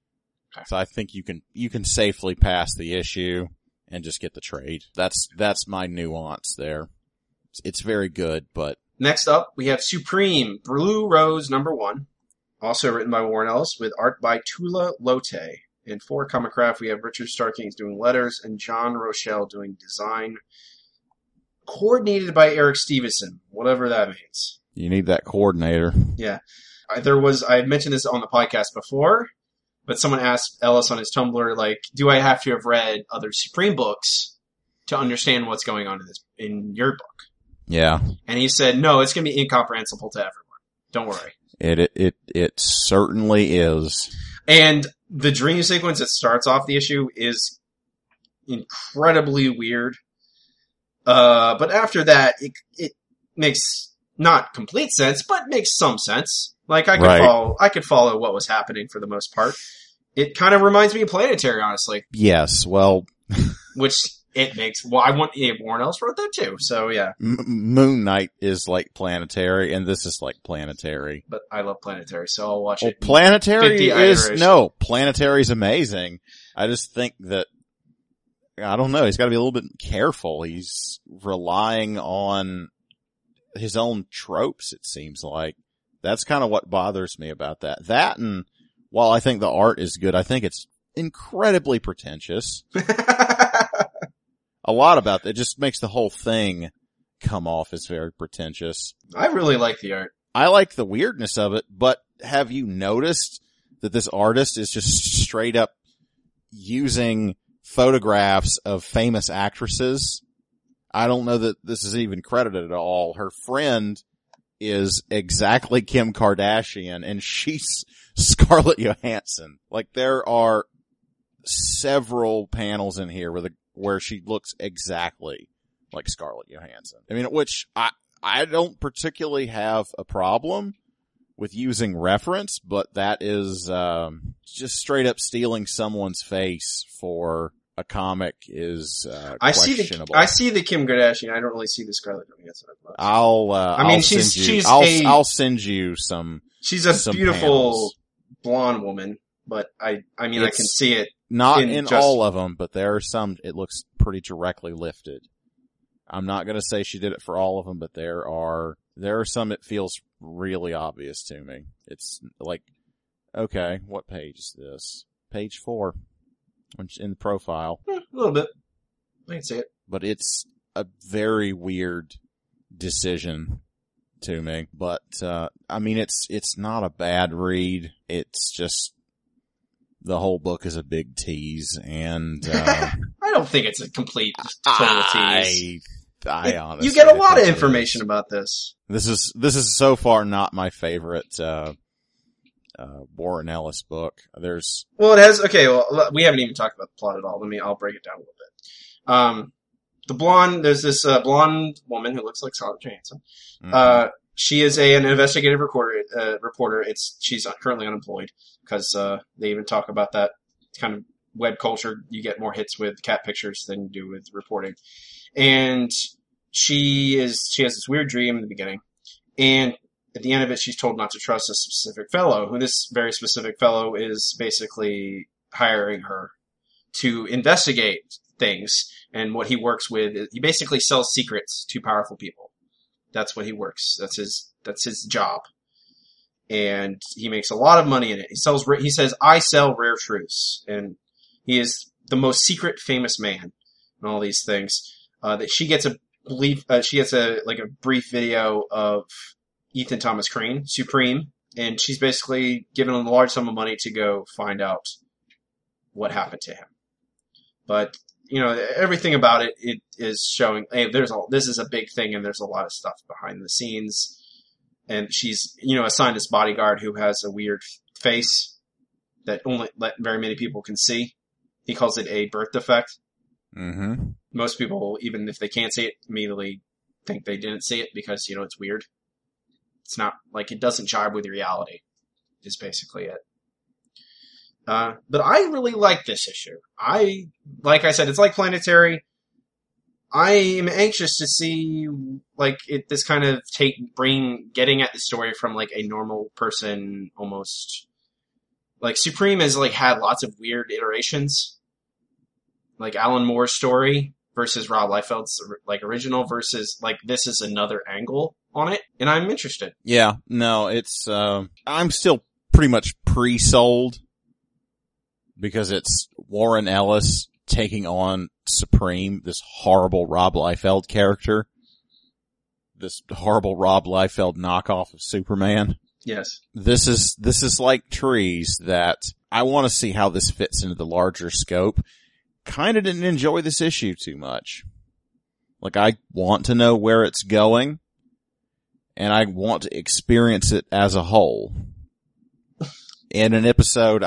Okay. So I think you can safely pass the issue and just get the trade. That's my nuance there. It's very good, but... Next up, we have Supreme, Blue Rose #1. Also written by Warren Ellis with art by Tula Lote. And for Comic Craft, we have Richard Starkings doing letters and John Rochelle doing design. Coordinated by Eric Stevenson, whatever that means. You need that coordinator. Yeah. I had mentioned this on the podcast before, but someone asked Ellis on his Tumblr, like, do I have to have read other Supreme books to understand what's going on in your book? Yeah. And he said, no, it's going to be incomprehensible to everyone. Don't worry. It certainly is. And the dream sequence that starts off the issue is incredibly weird. But after that, it makes not complete sense, but makes some sense. Like I could follow what was happening for the most part. It kind of reminds me of Planetary, honestly. Yes, well, which it makes. Well, Warren Ellis wrote that too. So yeah, Moon Knight is like Planetary, and this is like Planetary. But I love Planetary, so I'll watch it. Planetary Planetary's amazing. I just think that I don't know. He's got to be a little bit careful. He's relying on his own tropes. It seems like that's kind of what bothers me about that. That and while I think the art is good, I think it's incredibly pretentious. A lot about that. It just makes the whole thing come off as very pretentious. I really like the art. I like the weirdness of it, but have you noticed that this artist is just straight up using photographs of famous actresses? I don't know that this is even credited at all. Her friend is exactly Kim Kardashian, and she's Scarlett Johansson. Like, there are several panels in here where she looks exactly like Scarlett Johansson. I mean, which I don't particularly have a problem with using reference, but that is just straight up stealing someone's face for a comic is questionable. I see the Kim Kardashian. I don't really see the Scarlett Johansson. I'll send you some. She's a beautiful panels. Blonde woman, but I can see it. Not in all of them, but there are some, it looks pretty directly lifted. I'm not going to say she did it for all of them, but there are some it feels really obvious to me. It's like, okay, what page is this? Page 4. In the profile. A little bit. I can see it. But it's a very weird decision to me. But, I mean, it's not a bad read. It's just, the whole book is a big tease, and I don't think it's a complete total tease. I honestly, you get a lot of information about this. This is so far not my favorite Warren Ellis book. It has. Okay, well, we haven't even talked about the plot at all. I'll break it down a little bit. There's this blonde woman who looks like Scarlett Johansson. Mm-hmm. She is an investigative reporter. She's currently unemployed because they even talk about that kind of web culture. You get more hits with cat pictures than you do with reporting. And she has this weird dream in the beginning, and at the end of it, she's told not to trust a specific fellow. Who this very specific fellow is basically hiring her to investigate things. And what he works with, he basically sells secrets to powerful people. That's what he works. That's his job. And he makes a lot of money in it. He says, I sell rare truths. And he is the most secret famous man and all these things. That she gets a brief video of Ethan Thomas Crane, Supreme. And she's basically given him a large sum of money to go find out what happened to him. But, everything about it is showing, hey, this is a big thing and there's a lot of stuff behind the scenes. And she's, assigned this bodyguard who has a weird face that only very many people can see. He calls it a birth defect. Mm-hmm. Most people, even if they can't see it, immediately think they didn't see it because, it's weird. It's not, like, it doesn't jive with reality, is basically it. But I really like this issue. Like I said, it's like Planetary. I am anxious to see, this kind of getting at the story from, a normal person, almost, like Supreme has like had lots of weird iterations, like Alan Moore's story versus Rob Liefeld's like original versus like this is another angle on it, and I'm interested. Yeah, no, it's I'm still pretty much pre-sold because it's Warren Ellis taking on Supreme, this horrible Rob Liefeld character, this horrible Rob Liefeld knockoff of Superman. Yes. This is like Trees that I want to see how this fits into the larger scope. Kind of didn't enjoy this issue too much. Like, I want to know where it's going, and I want to experience it as a whole. In an episode,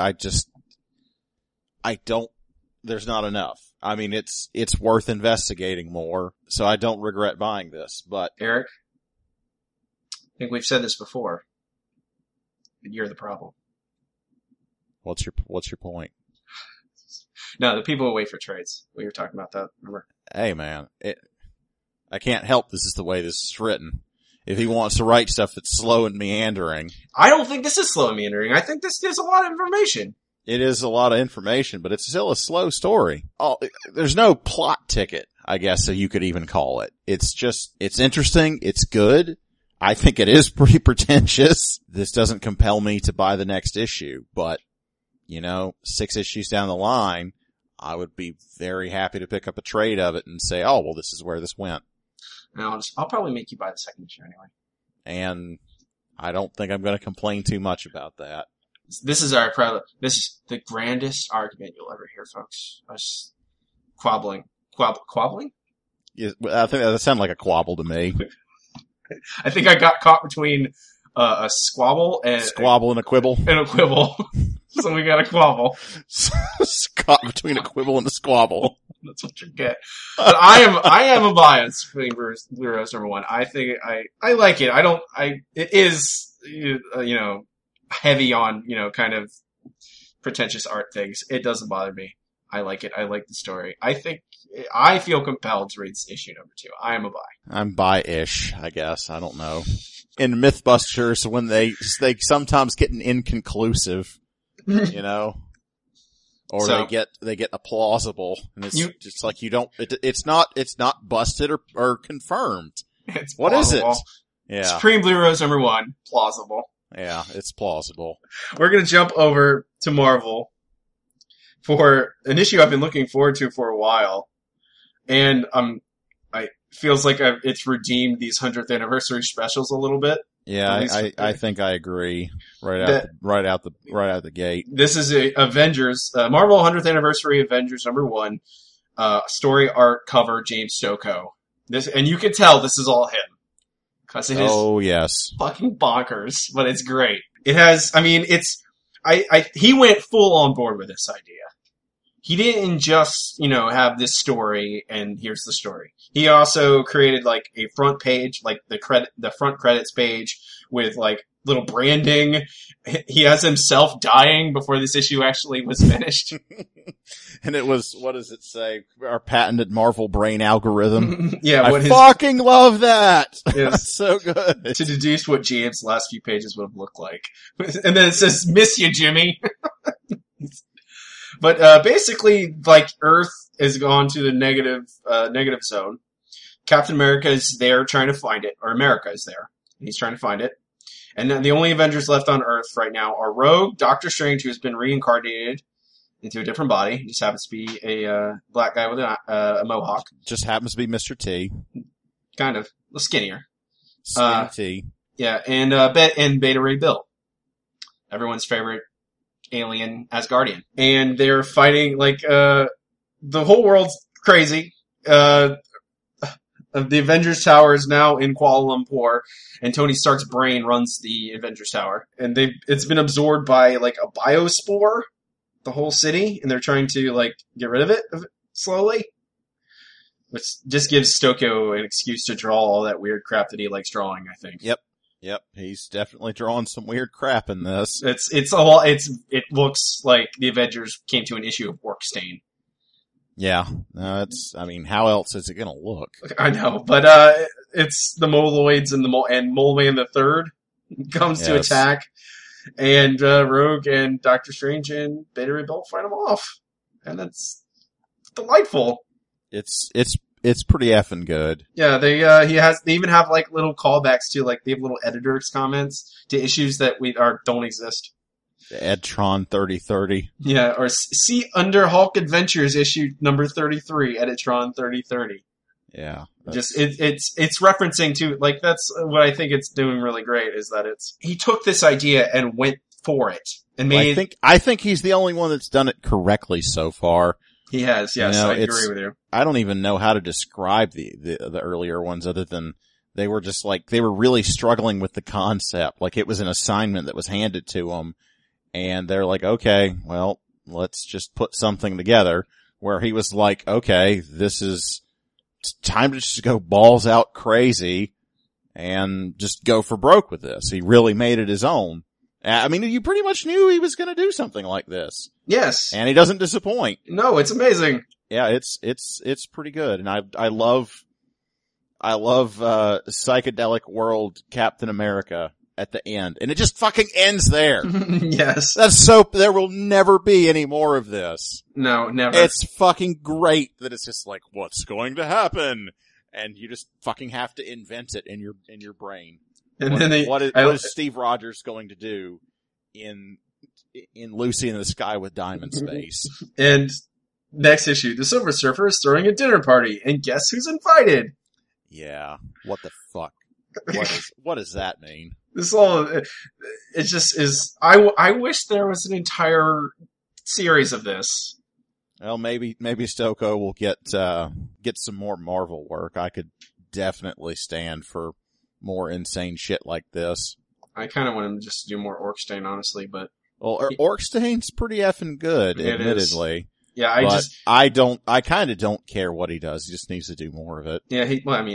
there's not enough. I mean, it's worth investigating more, so I don't regret buying this, but... Eric, I think we've said this before. You're the problem. What's your point? No, the people who wait for trades. We were talking about that, remember? Hey man, I can't help this is the way this is written. If he wants to write stuff that's slow and meandering. I don't think this is slow and meandering. I think this gives a lot of information. It is a lot of information, but it's still a slow story. Oh, there's no plot ticket, I guess, so you could even call it. It's interesting, it's good. I think it is pretty pretentious. This doesn't compel me to buy the next issue, but, 6 issues down the line, I would be very happy to pick up a trade of it and say, oh, well, this is where this went. And I'll probably make you buy the second issue anyway. And I don't think I'm going to complain too much about that. This is the grandest argument you'll ever hear, folks. Us quabbling. Quabbling? Yeah, I think that sounded like a quabble to me. I think I got caught between a squabble and a quibble. And a quibble. So we got a quabble. Caught between a quibble and a squabble. That's what you get. But I am a bias for Blue Rose #1. I think I like it. It is, heavy on, kind of pretentious art things. It doesn't bother me. I like it. I like the story. I feel compelled to read issue number 2. I am a buy. I'm buy-ish, I guess. I don't know. In Mythbusters, when they sometimes get an inconclusive, or they get a plausible, and it's just like it's not busted or confirmed. It's what plausible. Is it? Yeah. Supreme Blue Rose #1, plausible. Yeah, it's plausible. We're gonna jump over to Marvel for an issue I've been looking forward to for a while. And I feels like it's redeemed these 100th anniversary specials a little bit. Yeah, I think I agree. Right out the gate. This is a Avengers Marvel 100th anniversary Avengers #1 story art cover James Stokoe. And you can tell this is all him because it is fucking bonkers, but it's great. It has. I mean, he went full on board with this idea. He didn't just, have this story and here's the story. He also created like a front page, like the front credits page with like little branding. He has himself dying before this issue actually was finished. And it was, what does it say? Our patented Marvel brain algorithm. Yeah, I fucking love that. It's so good. To deduce what GM's last few pages would have looked like. And then it says, "Miss you, Jimmy." But basically, like, Earth has gone to the negative zone. Captain America is there trying to find it, or America is there. He's trying to find it. And then the only Avengers left on Earth right now are Rogue, Doctor Strange, who has been reincarnated into a different body. He just happens to be a black guy with a mohawk. Just happens to be Mr. T. Kind of. Skinnier. Skinny T. Yeah, and Beta Ray Bill. Everyone's favorite alien Asgardian. And they're fighting, like, the whole world's crazy. The Avengers Tower is now in Kuala Lumpur, and Tony Stark's brain runs the Avengers Tower. And it's been absorbed by, like, a biospore, the whole city, and they're trying to, like, get rid of it slowly. Which just gives Stokoe an excuse to draw all that weird crap that he likes drawing, I think. Yep, he's definitely drawing some weird crap in this. It looks like the Avengers came to an issue of work stain. Yeah, how else is it gonna look? I know, but it's the Moloids and Mole Man the Third comes to attack, And Rogue and Doctor Strange and Beta Ray Bill fight him off. And that's delightful. It's pretty effing good. Yeah, they even have like little callbacks to like they have little editors comments to issues that don't exist. Edtron 3030. Yeah, or see under Hulk Adventures issue number 33, Editron 3030. Yeah. Just it's referencing to like that's what I think it's doing really great is that he took this idea and went for it and made. I think he's the only one that's done it correctly so far. He has, yes, I agree with you. I don't even know how to describe the earlier ones other than they were just like they were really struggling with the concept. Like it was an assignment that was handed to them, and they're like, okay, well, let's just put something together. Where he was like, okay, this is. It's time to just go balls out crazy and just go for broke with this. He really made it his own. I mean, you pretty much knew he was going to do something like this. Yes. And he doesn't disappoint. No, it's amazing. Yeah, it's pretty good. And I love Psychedelic World Captain America at the end. And it just fucking ends there. Yes. There will never be any more of this. No, never. It's fucking great that it's just like, what's going to happen? And you just fucking have to invent it in your brain. And what is Steve Rogers going to do in Lucy in the Sky with Diamond Space? And next issue, the Silver Surfer is throwing a dinner party, and guess who's invited? Yeah. What the fuck? What does that mean? This all, it just is, I wish there was an entire series of this. Well, maybe Stokoe will get some more Marvel work. I could definitely stand for more insane shit like this. I kind of want him just to do more Orkstein, honestly, but. Well, Orkstein's pretty effing good, admittedly. Yeah, I kind of don't care what he does. He just needs to do more of it. Yeah,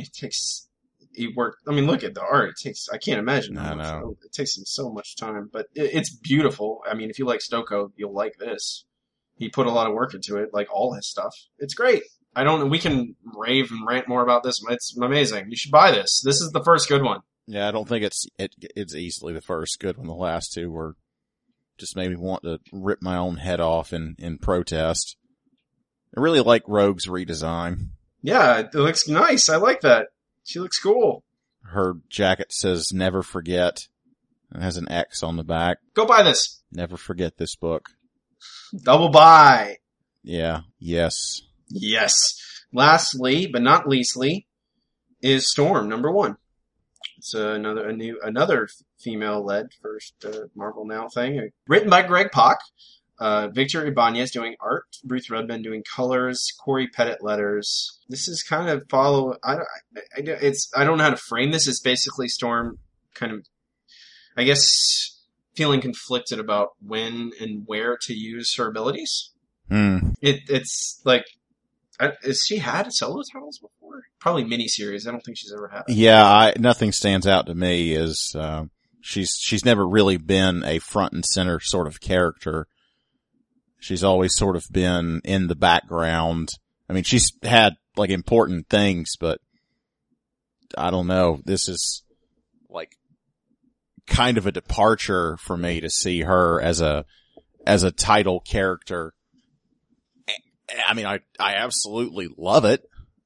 he worked. I mean, look at the art. I can't imagine how much. know. It takes him so much time, but it's beautiful. I mean, if you like Stokoe, you'll like this. He put a lot of work into it, like all his stuff. It's great. We can rave and rant more about this. It's amazing. You should buy this. This is the first good one. Yeah, I don't think it's easily the first good one. The last two were just made me want to rip my own head off in protest. I really like Rogue's redesign. Yeah, it looks nice. I like that. She looks cool. Her jacket says "Never Forget." It has an X on the back. Go buy this. Never forget this book. Double buy. Yeah. Yes. Yes. Lastly, but not leastly, is Storm #1. It's another female-led first Marvel Now thing. Written by Greg Pak. Victor Ibanez doing art, Ruth Redmond doing colors, Corey Pettit letters. This is kind of I don't know how to frame this. It's basically Storm kind of, I guess, feeling conflicted about when and where to use her abilities. It's like, has she had solo titles before? Probably miniseries. I don't think she's ever had it. Yeah, nothing stands out to me as she's never really been a front and center sort of character. She's always sort of been in the background. I mean, she's had like important things, but I don't know. This is like kind of a departure for me to see her as a title character. I mean, I absolutely love it.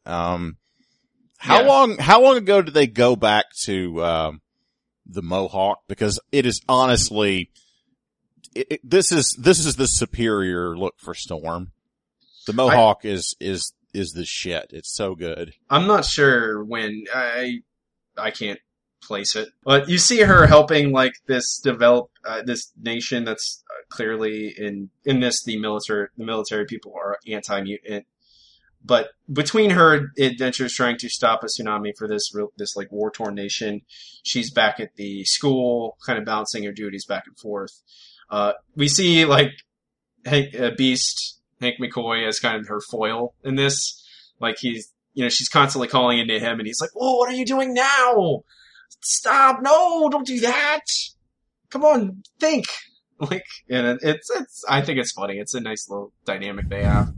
How long ago did they go back to the Mohawk? Because it is honestly, this is the superior look for Storm. The Mohawk is the shit. It's so good. I'm not sure when I can't place it, but you see her helping like this develop this nation that's clearly in this the military people are anti-mutant. But between her adventures trying to stop a tsunami for this like war-torn nation, she's back at the school, kind of balancing her duties back and forth. We see like Beast, Hank McCoy, as kind of her foil in this. Like she's constantly calling into him, and he's like, "Whoa, what are you doing now? Stop! No, don't do that! Come on, think!" Like, and it's. I think it's funny. It's a nice little dynamic they have.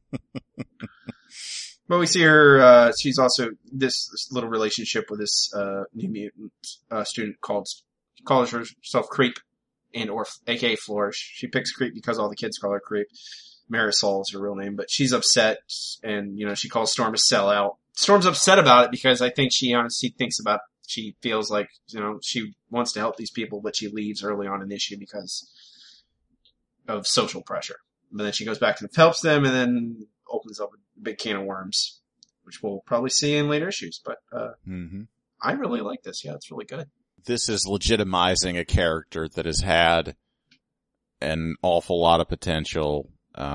But we see her, she's also this little relationship with this, New Mutant, student calls herself Creep. or aka Flourish. She picks Creep because all the kids call her Creep. Marisol is her real name, but she's upset, and she calls Storm a sellout. Storm's upset about it because I think she honestly she feels like she wants to help these people, but she leaves early on in the issue because of social pressure. But then she goes back and helps them, and then opens up a big can of worms, which we'll probably see in later issues. But I really like this. Yeah, it's really good. This is legitimizing a character that has had an awful lot of potential.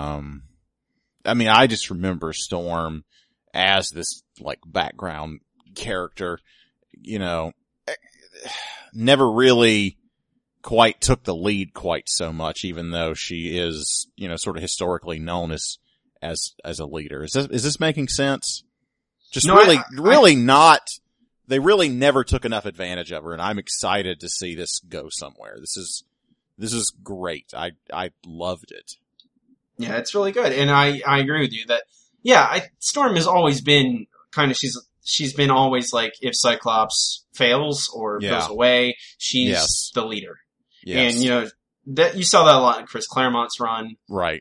I just remember Storm as this background character, never really quite took the lead quite so much, even though she is, sort of historically known as a leader. Is this making sense? Just no, they really never took enough advantage of her, and I'm excited to see this go somewhere. This is great. I loved it. Yeah, it's really good. And I agree with you that, Storm has always been kind of, she's been always if Cyclops fails or goes away, she's the leader. Yes. And, that you saw that a lot in Chris Claremont's run. Right.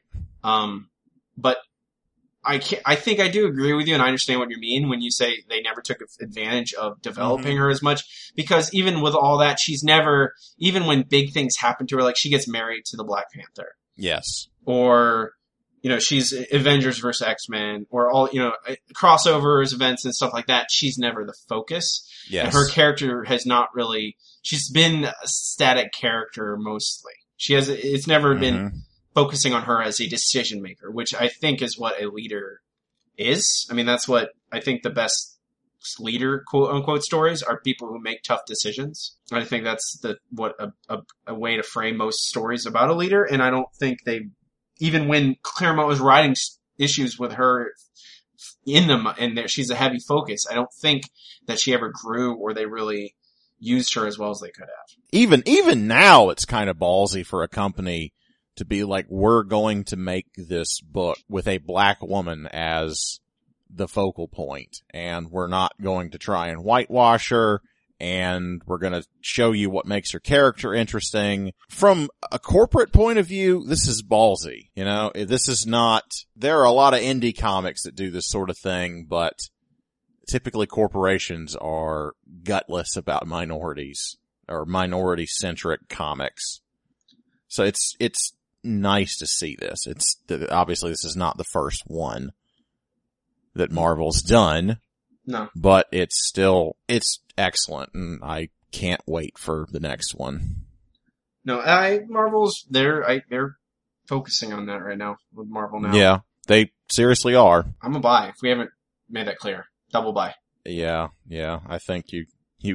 But I think I do agree with you, and I understand what you mean when you say they never took advantage of developing her as much, because even with all that, she's never, even when big things happen to her, she gets married to the Black Panther. Yes. Or, she's Avengers versus X-Men, or all, crossovers, events and stuff like that. She's never the focus. Yes. And her character has not really, she's been a static character mostly. It's never been focusing on her as a decision maker, which I think is what a leader is. I mean, that's what I think the best leader, quote unquote, stories are people who make tough decisions. I think that's a way to frame most stories about a leader. And I don't think even when Claremont was writing issues with her in them, and she's a heavy focus, I don't think that she ever grew or they really used her as well as they could have. Even now, it's kind of ballsy for a company to be we're going to make this book with a black woman as the focal point, and we're not going to try and whitewash her, and we're going to show you what makes her character interesting. From a corporate point of view, this is ballsy. This is not, there are a lot of indie comics that do this sort of thing, but typically corporations are gutless about minorities or minority-centric comics. So it's nice to see this. Obviously this is not the first one that Marvel's done. No. But it's excellent, and I can't wait for the next one. No, Marvel's, they're focusing on that right now with Marvel now. Yeah, they seriously are. I'm a buy, if we haven't made that clear. Double buy. Yeah, I think you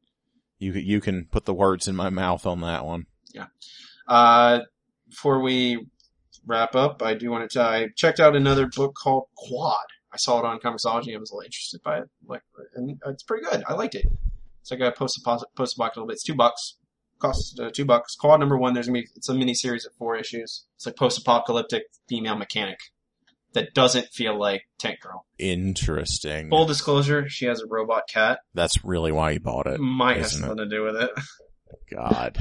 can put the words in my mouth on that one. Yeah. Before we wrap up, I checked out another book called Quad. I saw it on Comixology. I was a little interested by it. And it's pretty good. I liked it. It's like a post-apocalyptic. It's $2. Costs $2. Quad number 1. It's a mini series of 4 issues. It's like post-apocalyptic female mechanic that doesn't feel like Tank Girl. Interesting. Full disclosure, she has a robot cat. That's really why you bought it. Might have something to do with it. God.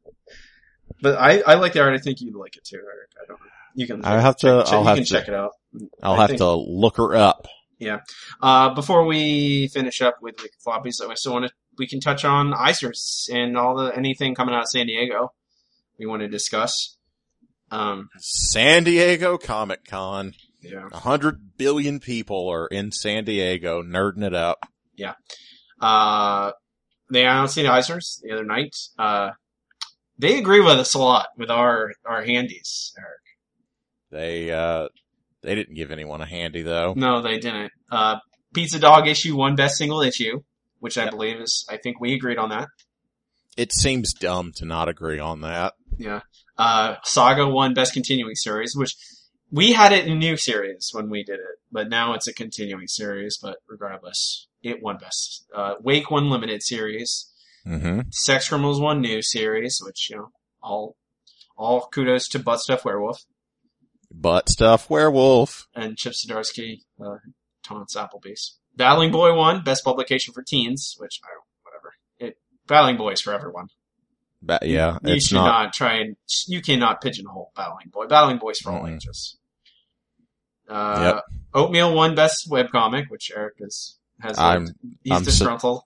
But I like the art. I think you'd like it too, Eric. I don't know. You can. Check it out. I'll have to look her up. Yeah. Before we finish up with Week of Floppies, we can touch on Eisner's and anything coming out of San Diego we want to discuss. San Diego Comic Con. Yeah. 100 billion people are in San Diego nerding it up. Yeah. They announced the Eisner's the other night. They agree with us a lot with our handies, Eric. They didn't give anyone a handy though. No, they didn't. Pizza Dog issue 1 best single issue, which I believe I think we agreed on that. It seems dumb to not agree on that. Yeah. Saga 1 best continuing series, which we had it in new series when we did it, but now it's a continuing series, but regardless, it won best. Wake 1 limited series. Mm-hmm. Sex Criminals 1 new series, which, all kudos to Butt Stuff Werewolf. Butt Stuff Werewolf. And Chip Zdarsky, taunts Applebee's. Battling Boy 1, best publication for teens, which, whatever. Battling Boy is for everyone. Yeah, You it's should not try and... You cannot pigeonhole Battling Boy. Battling Boy's for all ages. Yep. Oatmeal won Best Webcomic, which Eric has he's disgruntled.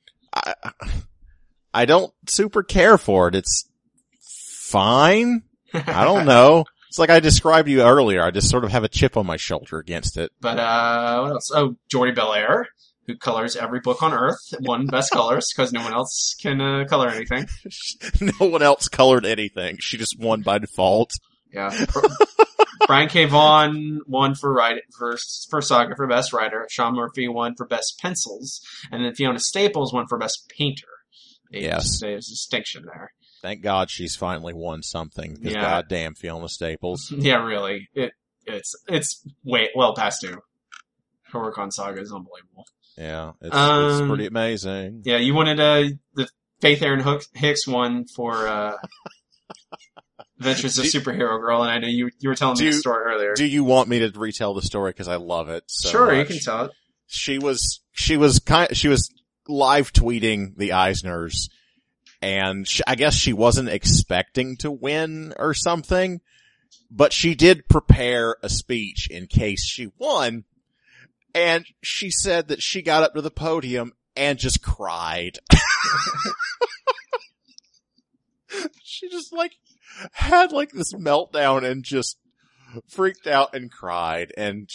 I don't super care for it. It's fine. I don't know. It's like I described you earlier. I just sort of have a chip on my shoulder against it. But, what else? Oh, Jordy Belair, who colors every book on Earth, won Best Colors, because no one else can, color anything. No one else colored anything. She just won by default. Yeah. Brian K. Vaughan won for Saga for Best Writer. Sean Murphy won for Best Pencils. And then Fiona Staples won for Best Painter. Yes. There's a distinction there. Thank God she's finally won something. Because goddamn Fiona Staples. Yeah, really. It's way well past due. Her work on Saga is unbelievable. Yeah, it's pretty amazing. Yeah, you wanted the Faith Erin Hicks one for Adventures of Superhero Girl, and I know you were telling me the story earlier. Do you want me to retell the story because I love it so Sure, much. You can tell it. She was live tweeting the Eisners, and I guess she wasn't expecting to win or something, but she did prepare a speech in case she won. And she said that she got up to the podium and just cried. She just had this meltdown and just freaked out and cried. And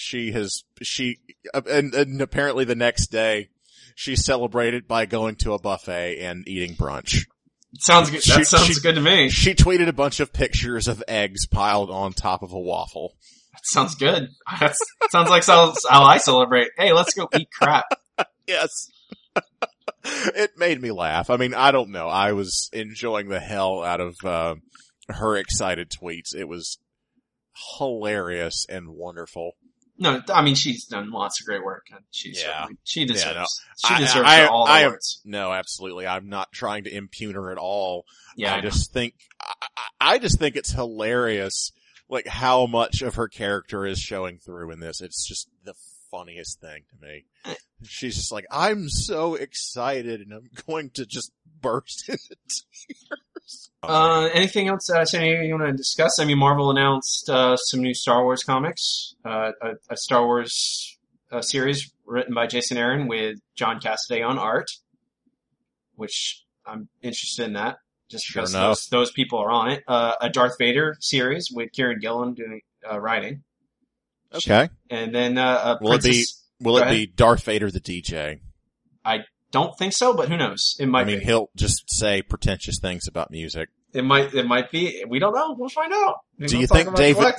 and apparently the next day she celebrated by going to a buffet and eating brunch. Sounds good. That sounds good to me. She tweeted a bunch of pictures of eggs piled on top of a waffle. That sounds good. That sounds like how I celebrate. Hey, let's go eat crap. Yes. It made me laugh. I mean, I don't know. I was enjoying the hell out of her excited tweets. It was hilarious and wonderful. No, I mean, she's done lots of great work. And she deserves she deserves all the awards. No, absolutely. I'm not trying to impugn her at all. Yeah, I just think it's hilarious, how much of her character is showing through in this. It's just the funniest thing to me. She's just I'm so excited and I'm going to just burst into tears. Anything else, Sandy, you want to discuss? I mean, Marvel announced some new Star Wars comics, a Star Wars series written by Jason Aaron with John Cassaday on art, which I'm interested in that, just because those people are on it. A Darth Vader series with Kieran Gillen doing writing. Okay. And then will it be Darth Vader the DJ? I don't think so, but who knows? It might be. He'll just say pretentious things about music. It might be. We don't know. We'll find out. Do you think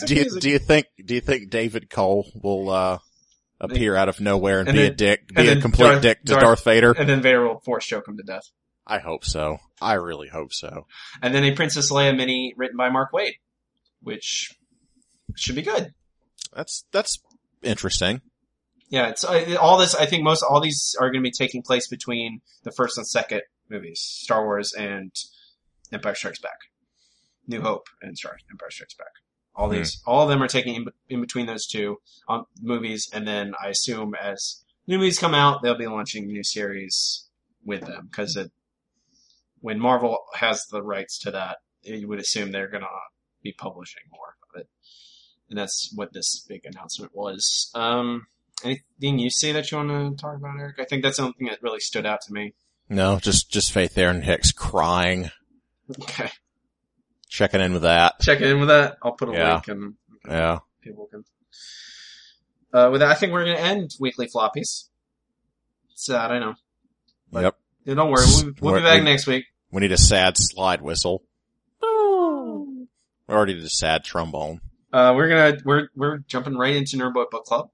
David Cole will appear out of nowhere and be a dick, be a complete dick to Darth Vader? And then Vader will force choke him to death. I hope so. I really hope so. And then a Princess Leia mini written by Mark Waid, which should be good. That's interesting. Yeah, it's all this. I think all these are going to be taking place between the first and second movies, Star Wars and Empire Strikes Back, New Hope and Empire Strikes Back. All of them are taking in between those two movies, and then I assume as new movies come out, they'll be launching new series with them because when Marvel has the rights to that, you would assume they're going to be publishing more of it, and that's what this big announcement was. Anything you see that you want to talk about, Eric? I think that's something that really stood out to me. No, just Faith Erin Hicks crying. Okay. Checking in with that. I'll put a link and people can. With that, I think we're going to end Weekly Floppies. Sad, I know. But yep. Don't worry, we'll be back next week. We need a sad slide whistle. We already did a sad trombone. We're jumping right into Nerdboy Book Club.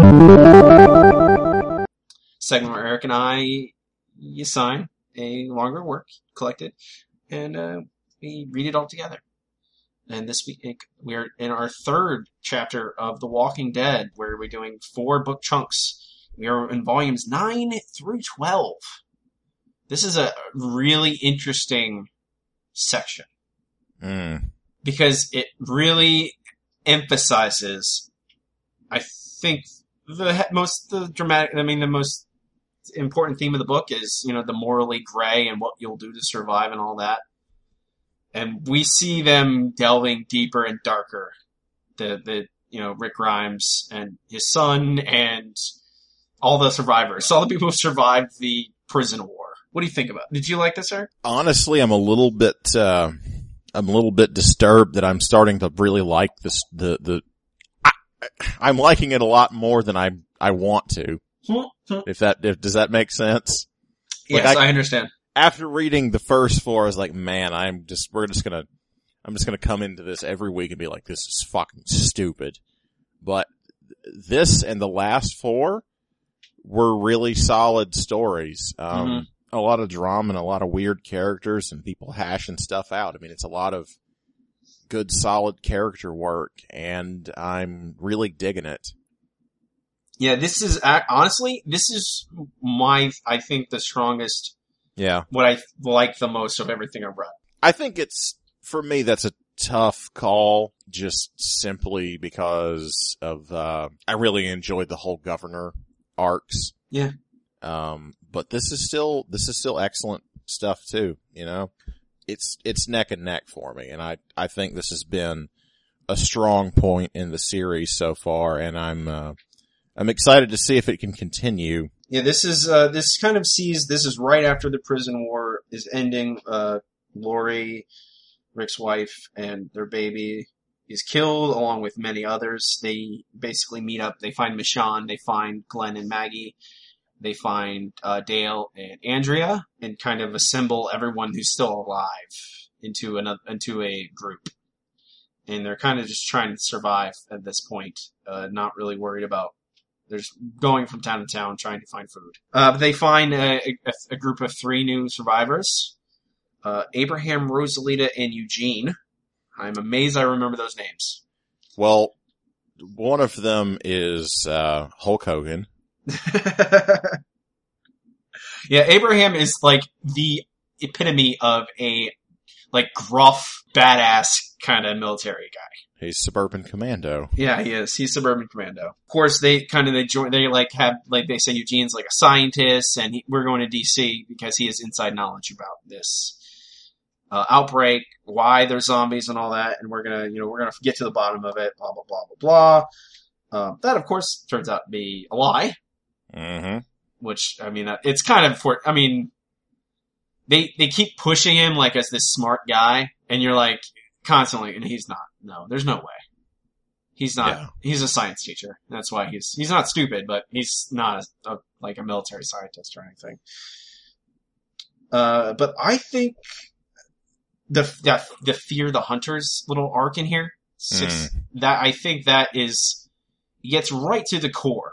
Segment where Eric and I assign a longer work collected, and we read it all together. And this week we're in our third chapter of The Walking Dead, where we're doing 4 book chunks. We are in volumes 9 through 12. This is a really interesting section because it really emphasizes, I think, the most important theme of the book is, the morally gray and what you'll do to survive and all that. And we see them delving deeper and darker. Rick Grimes and his son and all the survivors. All the people who survived the prison war. What do you think about it? Did you like this, Eric? Honestly, I'm a little bit disturbed that I'm starting to really like this, I'm liking it a lot more than I want to. Does that make sense? Yes, I understand. After reading the first 4, I was like, man, I'm just gonna come into this every week and be like, this is fucking stupid. But this and the last 4 were really solid stories. A lot of drama and a lot of weird characters and people hashing stuff out. I mean, it's a lot of good, solid character work, and I'm really digging it. Yeah, this is honestly, I think the strongest. Yeah. What I like the most of everything I've read. I think for me, that's a tough call, just simply because of, I really enjoyed the whole Governor arcs. Yeah. But this is still excellent stuff too, you know? It's neck and neck for me, and I think this has been a strong point in the series so far, and I'm excited to see if it can continue. Yeah, this is right after the prison war is ending. Lori, Rick's wife, and their baby is killed along with many others. They basically meet up. They find Michonne. They find Glenn and Maggie. They find Dale and Andrea, and kind of assemble everyone who's still alive into a group. And they're kind of just trying to survive at this point, not really worried about. They're just going from town to town trying to find food. But they find a group of 3 new survivors. Abraham, Rosalita, and Eugene. I'm amazed I remember those names. Well, one of them is Hulk Hogan. Yeah, Abraham is like the epitome of a like gruff, badass kind of military guy. He's Suburban Commando. Yeah, he is. He's Suburban Commando. Of course, they say Eugene's like a scientist, and we're going to DC because he has inside knowledge about this outbreak, why there's zombies and all that, and we're gonna get to the bottom of it. Blah blah blah blah blah. That of course turns out to be a lie. Mm-hmm. Which it's kind of they keep pushing him like as this smart guy, and you're like constantly, and he's not. No, there's no way. He's not. Yeah. He's a science teacher. That's why he's not stupid, but he's not like a military scientist or anything. But I think the Fear the Hunters little arc in here, I think that gets right to the core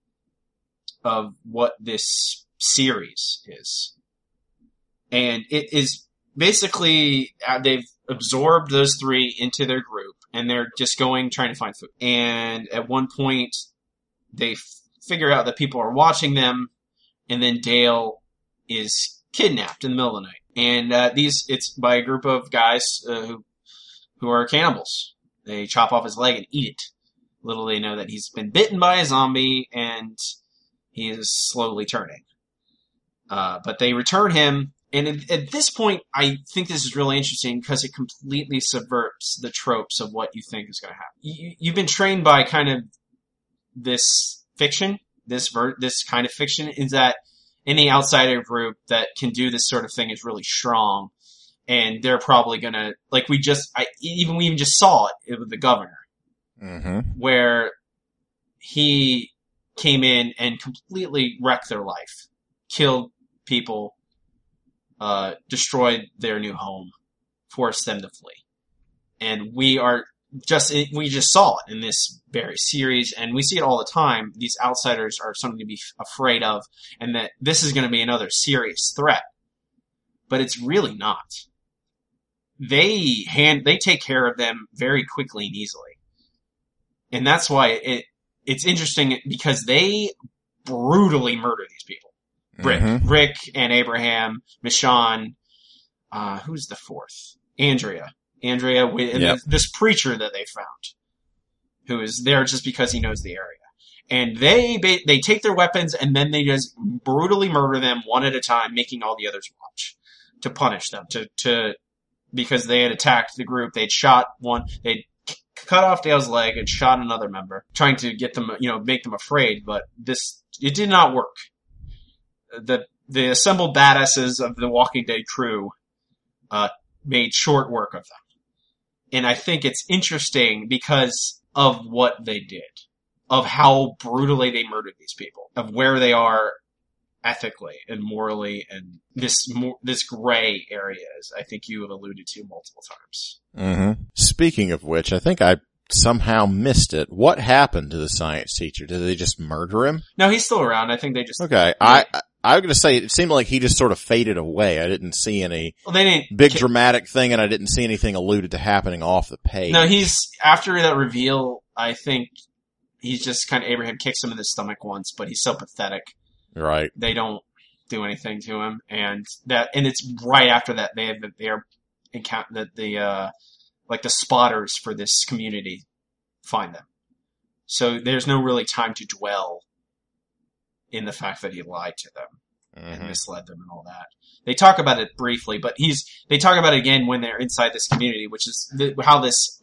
of what this series is. And it is basically, they've absorbed those 3 into their group, and they're just trying to find food. And at one point, they figure out that people are watching them, and then Dale is kidnapped in the middle of the night. And it's by a group of guys who are cannibals. They chop off his leg and eat it. Little they know that he's been bitten by a zombie, and he is slowly turning. But they return him. And at this point, I think this is really interesting because it completely subverts the tropes of what you think is going to happen. You've been trained by kind of this fiction, this kind of fiction, is that any outsider group that can do this sort of thing is really strong, and they're probably going to, like we even just saw it with the governor, where he came in and completely wrecked their life, killed people, destroyed their new home, forced them to flee. And we just saw it in this very series, and we see it all the time. These outsiders are something to be afraid of, and that this is going to be another serious threat. But it's really not. They take care of them very quickly and easily. And that's why it's interesting, because they brutally murder these people. Rick and Abraham, Michonne, who's the 4th? Andrea, and this preacher that they found, who is there just because he knows the area. And they take their weapons, and then they just brutally murder them one at a time, making all the others watch, to punish them, to because they had attacked the group. They'd shot one. They'd cut off Dale's leg and shot another member, trying to get them, make them afraid. But it did not work. The assembled badasses of the Walking Dead crew made short work of them. And I think it's interesting because of what they did, of how brutally they murdered these people, of where they are ethically and morally, and this gray area, as I think you have alluded to multiple times. Mm-hmm. Speaking of which, I think I somehow missed it. What happened to the science teacher? Did they just murder him? No, he's still around. I think they just... Okay. I was going to say, it seemed like he just sort of faded away. I didn't see any big dramatic thing, and I didn't see anything alluded to happening off the page. No, after that reveal, I think he's just kind of, Abraham kicks him in the stomach once, but he's so pathetic. Right. They don't do anything to him, and it's right after that the spotters for this community find them. So there's no really time to dwell in the fact that he lied to them and misled them and all that. They talk about it briefly, but they talk about it again when they're inside this community, which is how this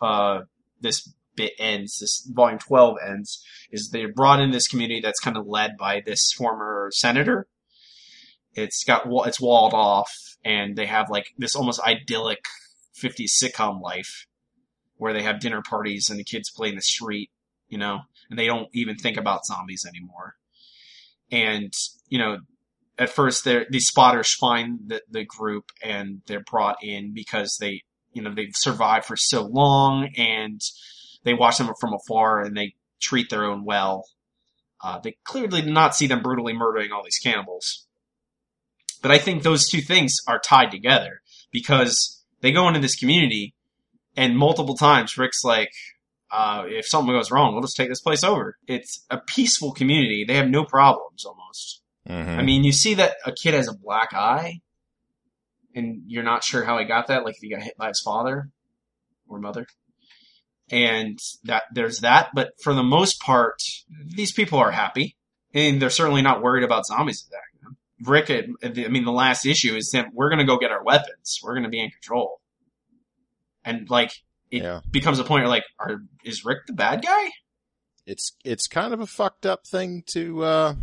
bit ends, this volume 12 ends, is they're brought in this community that's kind of led by this former senator. It's walled off, and they have like this almost idyllic 50s sitcom life where they have dinner parties and the kids play in the street, and they don't even think about zombies anymore. And, at first these spotters find the group, and they're brought in because they've survived for so long, and they watch them from afar and they treat their own well. They clearly did not see them brutally murdering all these cannibals. But I think those two things are tied together because they go into this community, and multiple times Rick's like, if something goes wrong, we'll just take this place over. It's a peaceful community. They have no problems almost. Mm-hmm. I mean, you see that a kid has a black eye, and you're not sure how he got that, like if he got hit by his father or mother. And there's that, but for the most part, these people are happy, and they're certainly not worried about zombies attacking them. Rick, the last issue is that we're going to go get our weapons. We're going to be in control. And it becomes a point where is Rick the bad guy? It's kind of a fucked up thing to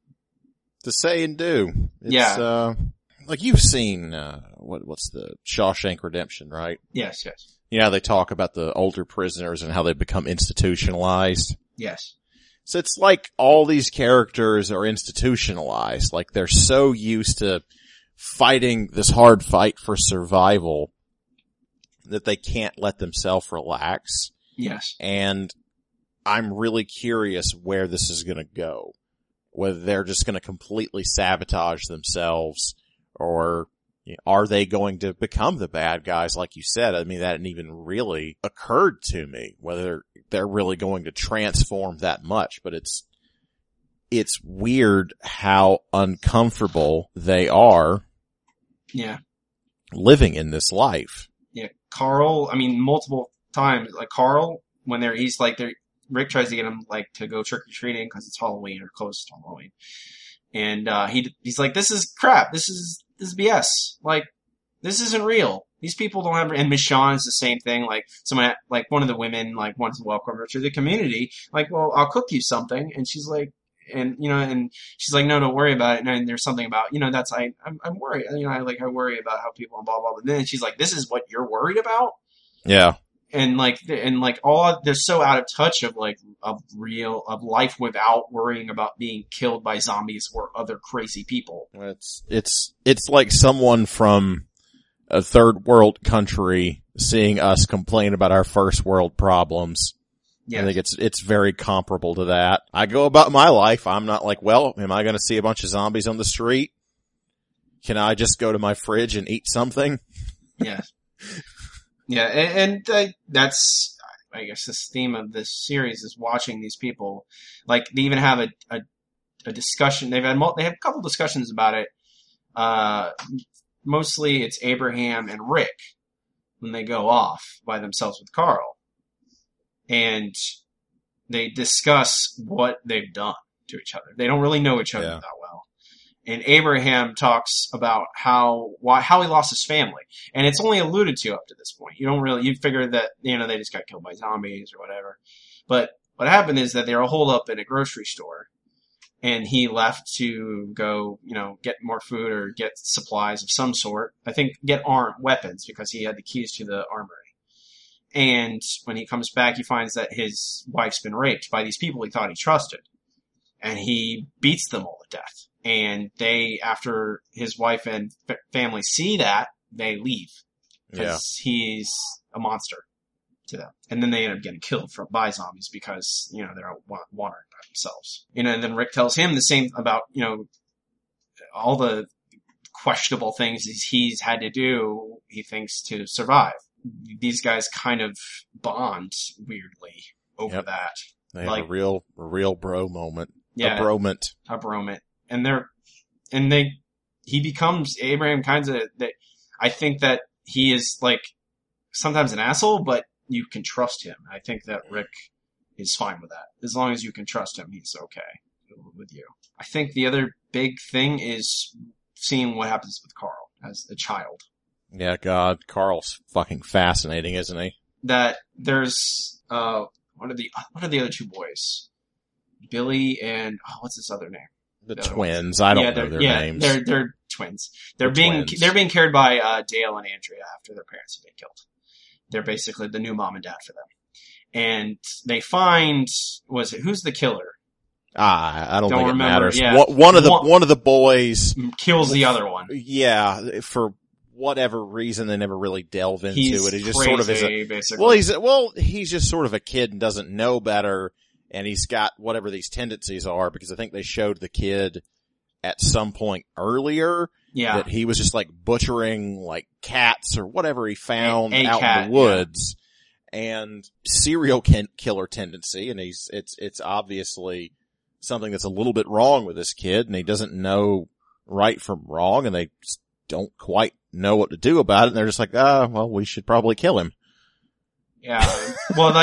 say and do. It's, you've seen, what's the Shawshank Redemption, right? Yes. They talk about the older prisoners and how they become institutionalized. Yes. So it's like all these characters are institutionalized. Like they're so used to fighting this hard fight for survival that they can't let themselves relax. Yes. And I'm really curious where this is going to go. Whether they're just going to completely sabotage themselves, or are they going to become the bad guys like you said? I mean, that hadn't even really occurred to me, whether they're really going to transform that much. But it's weird how uncomfortable they are living in this life. Yeah, Carl, multiple times, Carl, when Rick tries to get him, to go trick-or-treating because it's Halloween or close to Halloween. And, he's like, this is crap. This is BS. This isn't real. These people don't have, and Michonne is the same thing. Someone, one of the women, wants to welcome her to the community. Well, I'll cook you something. And she's like, and she's like, no, don't worry about it. And there's something about, I'm worried. I worry about how people and blah, blah, blah. But then she's like, this is what you're worried about? Yeah. And they're so out of touch of life without worrying about being killed by zombies or other crazy people. It's like someone from a third world country seeing us complain about our first world problems. Yes. I think it's very comparable to that. I go about my life. I'm not am I going to see a bunch of zombies on the street? Can I just go to my fridge and eat something? Yes. Yeah, and that's, I guess, this theme of this series is watching these people. They even have a discussion. They have a couple discussions about it. Mostly it's Abraham and Rick when they go off by themselves with Carl. And they discuss what they've done to each other. They don't really know each other that well. And Abraham talks about how he lost his family. And it's only alluded to up to this point. You figure that, they just got killed by zombies or whatever. But what happened is that they were holed up in a grocery store. And he left to go, get more food or get supplies of some sort. I think get weapons because he had the keys to the armory. And when he comes back, he finds that his wife's been raped by these people he thought he trusted. And he beats them all to death. And after his wife and family see that, they leave. Because he's a monster to them. And then they end up getting killed by zombies because, they're wandering by themselves. And then Rick tells him the same about, all the questionable things he's had to do, he thinks, to survive. These guys kind of bond weirdly over that. They have a real bro moment. Yeah. A bromant. And he becomes Abraham I think that he is sometimes an asshole, but you can trust him. I think that Rick is fine with that. As long as you can trust him, he's okay with you. I think the other big thing is seeing what happens with Carl as a child. Yeah, God, Carl's fucking fascinating, isn't he? That there's, what are the other two boys? Billy and, what's this other name? The twins. I don't know their names. They're twins. They're being cared by, Dale and Andrea after their parents have been killed. They're basically the new mom and dad for them. And they find, who's the killer? I don't think it matters. Yeah. One of the boys kills the other one. Yeah, for whatever reason, they never really delve into it. He just crazy, sort of is basically. He's just sort of a kid and doesn't know better, and he's got whatever these tendencies are, because I think they showed the kid at some point earlier that he was just butchering cats or whatever he found out in the woods, and serial killer tendency, and it's obviously something that's a little bit wrong with this kid, and he doesn't know right from wrong, and they just don't quite know what to do about it, and they're just we should probably kill him. Yeah. Well,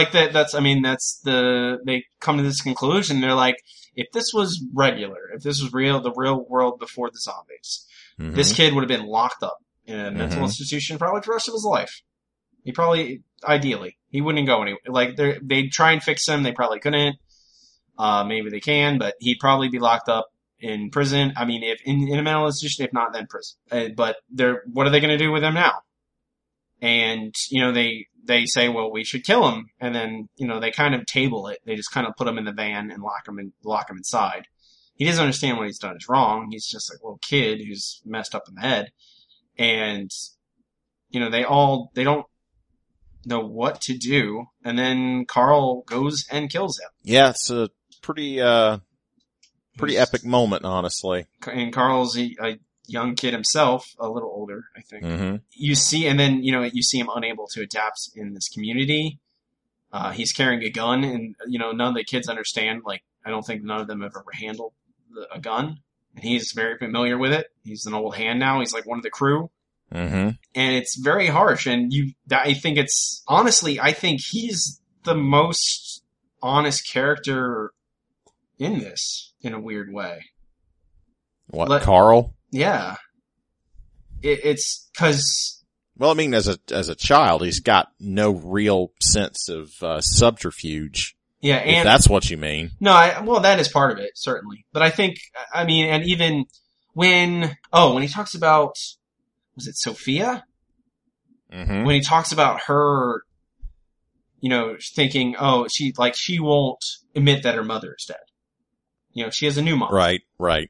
they come to this conclusion. They're like, if this was regular, if this was the real world before the zombies, this kid would have been locked up in a mental institution probably for the rest of his life. Ideally, he wouldn't go anywhere. They'd try and fix him. They probably couldn't. Maybe they can, but he'd probably be locked up in prison. I mean, if in a mental institution, if not, then prison. But what are they going to do with him now? And, they say, well, we should kill him. And then, they kind of table it. They just kind of put him in the van and lock him inside. He doesn't understand what he's done is wrong. He's just a little kid who's messed up in the head. And, they don't know what to do. And then Carl goes and kills him. Yeah, it's a pretty epic moment, honestly. And Carl's a young kid himself, a little older, I think. Mm-hmm. You see him unable to adapt in this community. He's carrying a gun, and, none of the kids understand, I don't think none of them have ever handled a gun. And he's very familiar with it. He's an old hand now. He's one of the crew. Mm-hmm. And it's very harsh, and I think he's the most honest character in this, in a weird way. What, Carl? Yeah. It's cause... Well, I mean, as a child, he's got no real sense of, subterfuge. Yeah, and... If that's what you mean. No, that is part of it, certainly. But I think, and even when he talks about, was it Sophia? Mm-hmm. When he talks about her, thinking, she won't admit that her mother is dead. She has a new mom. Right.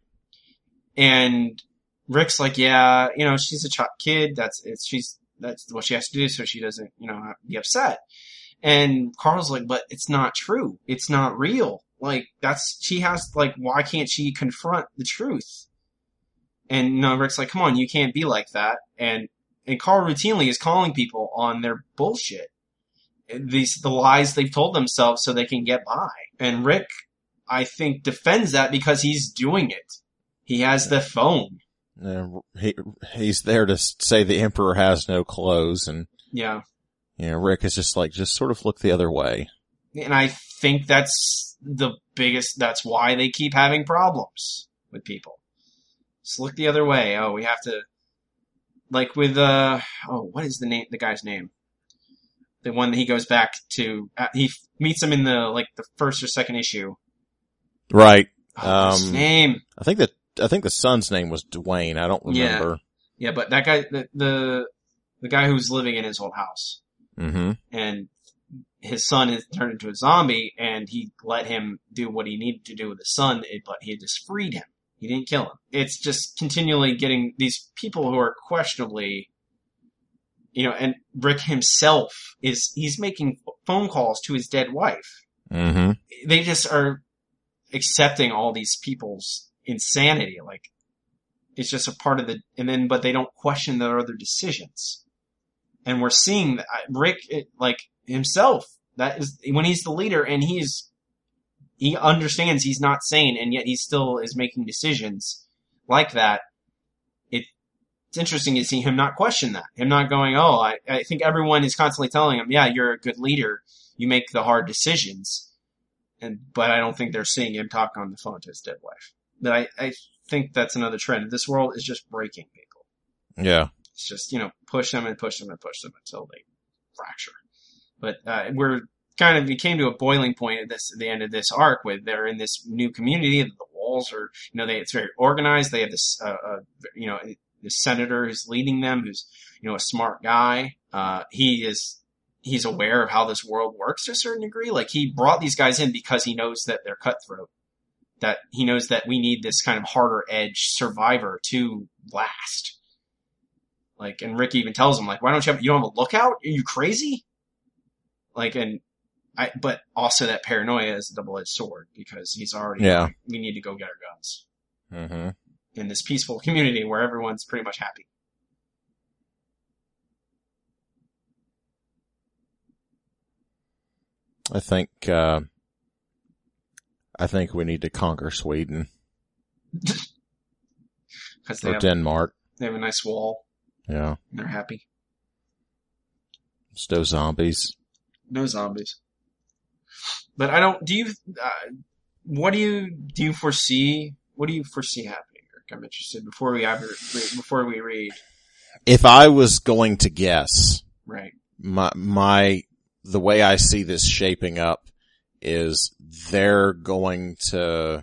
And Rick's she's a kid. That's what she has to do so she doesn't, be upset. And Carl's but it's not true. It's not real. Why can't she confront the truth? And no, Rick's come on, you can't be like that. And Carl routinely is calling people on their bullshit. The lies they've told themselves so they can get by. And Rick, I think, defends that because he's doing it. He has the phone. He's there to say the emperor has no clothes, and Rick is just sort of look the other way. And I think that's why they keep having problems with people. Just look the other way. Oh, we have to, like with, what is the guy's name? The one that he goes back to, he meets him in the first or second issue. Right. What's his name? I think the son's name was Dwayne. I don't remember. Yeah, but that guy, the guy who's living in his old house. Mm-hmm. And his son has turned into a zombie, and he let him do what he needed to do with his son, but he just freed him. He didn't kill him. It's just continually getting these people who are questionably, and Rick himself he's making phone calls to his dead wife. Mm-hmm. They just are accepting all these people's insanity. Like, it's just a part of but they don't question their other decisions. And we're seeing that Rick, himself, that is when he's the leader and he understands he's not sane, and yet he still is making decisions like that. It's interesting to see him not question that. Him not going, I think everyone is constantly telling him, yeah, you're a good leader. You make the hard decisions. But I don't think they're seeing him talk on the phone to his dead wife. But I think that's another trend. This world is just breaking people. Yeah. It's just, push them and push them and push them until they fracture. But, we came to a boiling point at the end of this arc where they're in this new community. The walls are, it's very organized. They have this, this senator who's leading them, who's, a smart guy. He's aware of how this world works to a certain degree. Like, he brought these guys in because he knows that they're cutthroat. That he knows that we need this kind of harder edge survivor to last. Like, and Rick even tells him, like, why don't you don't have a lookout? Are you crazy? Like, but also that paranoia is a double-edged sword because he's already, we need to go get our guns. Mm-hmm. In this peaceful community where everyone's pretty much happy. I think we need to conquer Sweden. Or Denmark. They have a nice wall. Yeah. They're happy. There's no zombies. No zombies. But what do you foresee happening, Eric? I'm interested before we read. If I was going to guess. Right. The way I see this shaping up is they're going to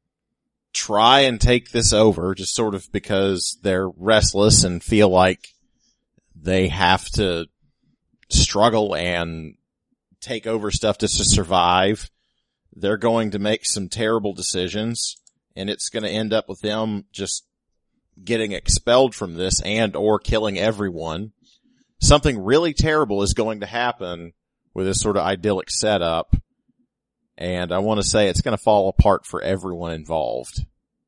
try and take this over just sort of because they're restless and feel like they have to struggle and take over stuff just to survive. They're going to make some terrible decisions, and it's going to end up with them just getting expelled from this and or killing everyone. Something really terrible is going to happen with this sort of idyllic setup, and I want to say it's going to fall apart for everyone involved.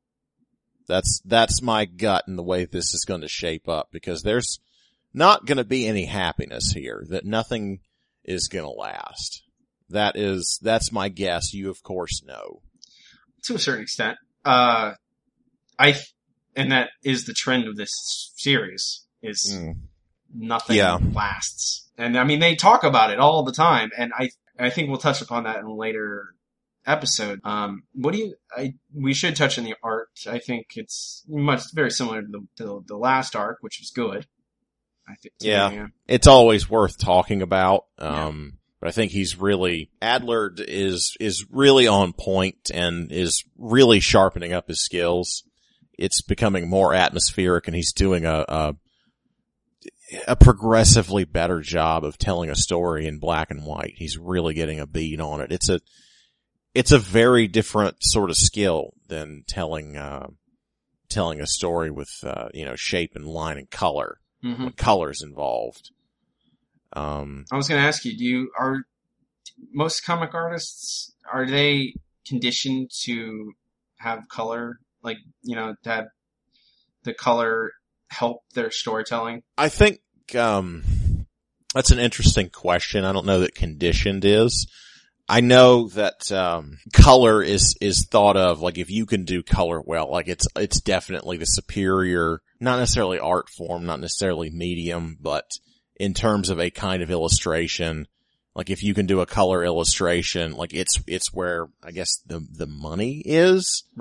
That's my gut in the way this is going to shape up, because there's not going to be any happiness here, that nothing is going to last. That's my guess. You of course know. To a certain extent. And that is the trend of this series, is nothing lasts. And I mean, they talk about it all the time, and I think we'll touch upon that in a later episode. We should touch on the art. I think it's very similar to the last arc, which was good. I think. Yeah. It's always worth talking about. But I think Adler is really on point and is really sharpening up his skills. It's becoming more atmospheric, and he's doing a progressively better job of telling a story in black and white. He's really getting a beat on it. It's a very different sort of skill than telling a story with, shape and line and color. Mm-hmm. When color's involved. I was going to ask you, are most comic artists, are they conditioned to have color, to have the color help their storytelling? I think, that's an interesting question. I don't know that conditioned is. I know that, color is thought of, if you can do color well, it's definitely the superior, not necessarily art form, not necessarily medium, but in terms of a kind of illustration, if you can do a color illustration, it's where, I guess, the money is. Right.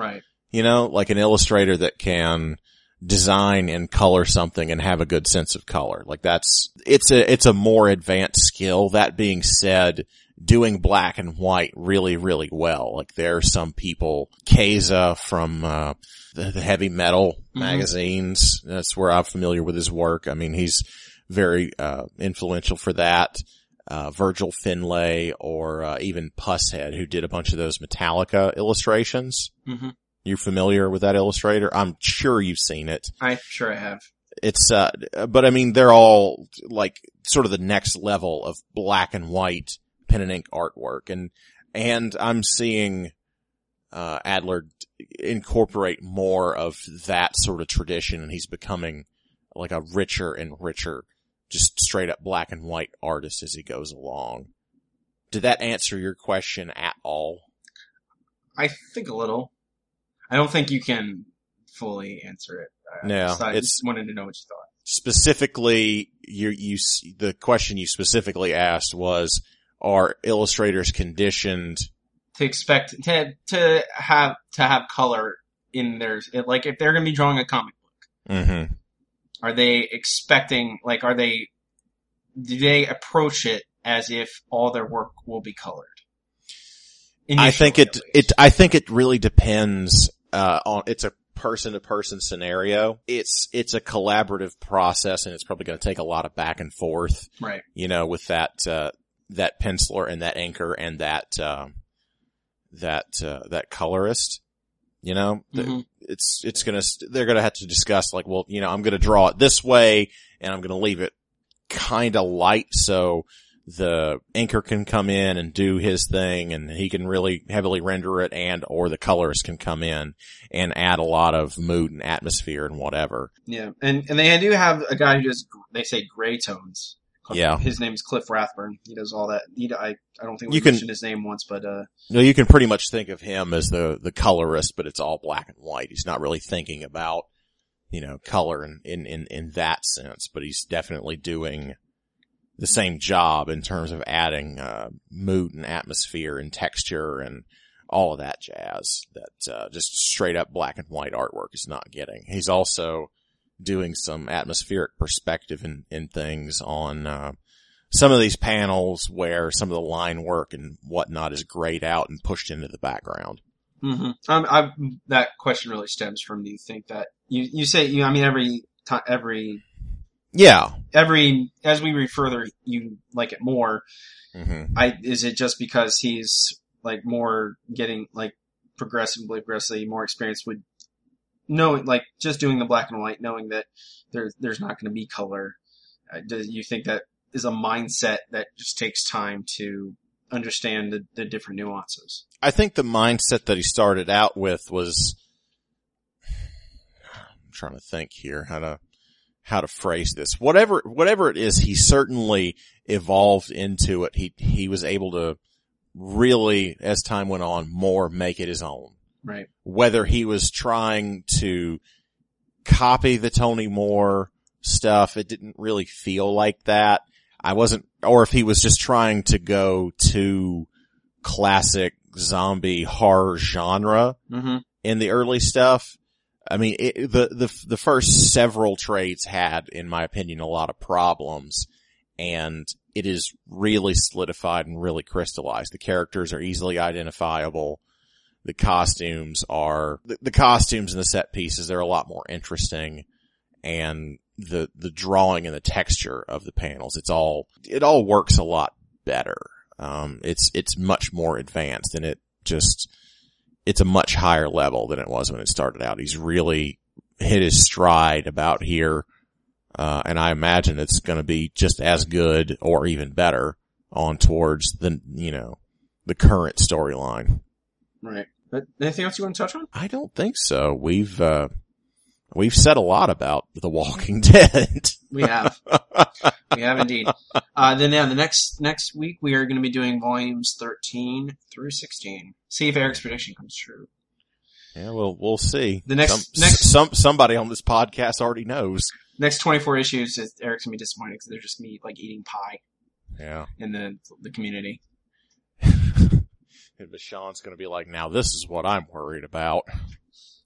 You know, like an illustrator that can design and color something and have a good sense of color. Like it's a more advanced skill. That being said, doing black and white really, really well. Like there are some people, Keza from, the heavy metal magazines. That's where I'm familiar with his work. I mean, he's very, influential for that. Virgil Finlay or, even Pusshead, who did a bunch of those Metallica illustrations. Mm-hmm. You familiar with that illustrator? I'm sure you've seen it. I'm sure I have. It's, but I mean, they're all like sort of the next level of black and white pen and ink artwork. And I'm seeing, Adler incorporate more of that sort of tradition, and he's becoming like a richer and richer, just straight up black and white artist as he goes along. Did that answer your question at all? I think a little. I don't think you can fully answer it. No, I just wanted to know what you thought. Specifically, the question you specifically asked was, are illustrators conditioned to expect to have color in theirs? Like if they're going to be drawing a comic book, are they expecting? Like, do they approach it as if all their work will be colored? I think it really depends on. It's a person to person scenario. It's a collaborative process, and it's probably going to take a lot of back and forth. Right. You know, with that penciler and that inker and that colorist. You know, they're gonna have to discuss like, well, you know, I'm gonna draw it this way, and I'm gonna leave it kind of light so the inker can come in and do his thing, and he can really heavily render it, or the colorist can come in and add a lot of mood and atmosphere and whatever. Yeah, and they do have a guy who does, they say, gray tones. Yeah. His name's Cliff Rathburn. He does all that. I don't think we mentioned his name once, but no, you can pretty much think of him as the colorist, but it's all black and white. He's not really thinking about, you know, color in that sense, but he's definitely doing the same job in terms of adding mood and atmosphere and texture and all of that jazz that just straight up black and white artwork is not getting. He's also doing some atmospheric perspective in things on some of these panels where some of the line work and whatnot is grayed out and pushed into the background. Mm-hmm. That question really stems from, do you think that you say, I mean, as we read further, you like it more. Is it just because he's like more getting like progressively more experienced with knowing, like just doing the black and white, knowing that there's not going to be color? Do you think that is a mindset that just takes time to understand the different nuances? I think the mindset that he started out with was, I'm trying to think here how to phrase this. Whatever it is, he certainly evolved into it. He was able to really, as time went on, more make it his own. Right. Whether he was trying to copy the Tony Moore stuff, it didn't really feel like that. Or if he was just trying to go to classic zombie horror genre in the early stuff. I mean, the first several trades had, in my opinion, a lot of problems, and it is really solidified and really crystallized. The characters are easily identifiable. The costumes and the set pieces, they're a lot more interesting, and the drawing and the texture of the panels, it all works a lot better. It's much more advanced, and it's a much higher level than it was when it started out. He's really hit his stride about here, and I imagine it's going to be just as good or even better on towards the current storyline. Right. But anything else you want to touch on? I don't think so. We've said a lot about The Walking Dead. We have. We have indeed. Then the next week we are going to be doing volumes 13 through 16. See if Eric's prediction comes true. Yeah, we'll see. The next somebody on this podcast already knows. Next 24 issues, Eric's going to be disappointed because they're just me like eating pie. Yeah. In the community. But Sean's going to be like, now this is what I'm worried about.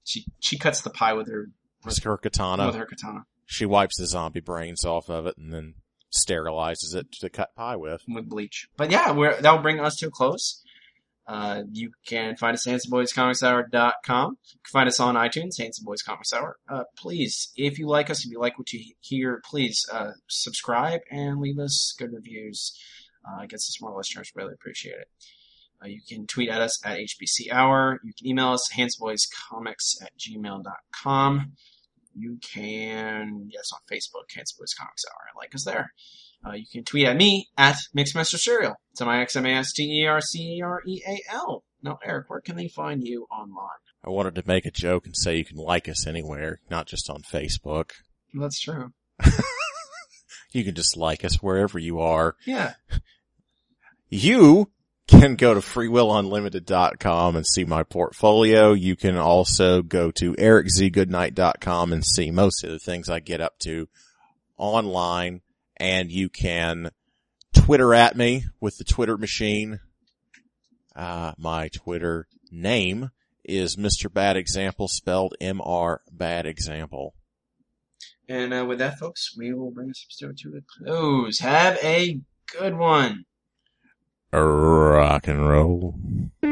She cuts the pie with her katana. With her katana. She wipes the zombie brains off of it and then sterilizes it to cut pie with bleach. But yeah, that'll bring us to a close. You can find us at handsomeboyscomicshour.com. You can find us on iTunes, Handsome Boys Comics Hour. Please, if you like us, if you like what you hear, please subscribe and leave us good reviews. It gets us more listeners. Really appreciate it. You can tweet at us at HBC Hour. You can email us handsomeboyscomics@gmail.com. You can get us on Facebook, Handsome Boys Comics Hour, and like us there. You can tweet at me at Mixmaster Cereal. It's MIXMASTERCEREAL. Now, Eric, where can they find you online? I wanted to make a joke and say you can like us anywhere, not just on Facebook. That's true. You can just like us wherever you are. Yeah. You can go to freewillunlimited.com and see my portfolio. You can also go to ericzgoodnight.com and see most of the things I get up to online. And you can Twitter at me with the Twitter machine. My Twitter name is Mr. Bad Example, spelled M-R Bad Example. And with that, folks, we will bring this episode to a close. Have a good one. Rock and roll.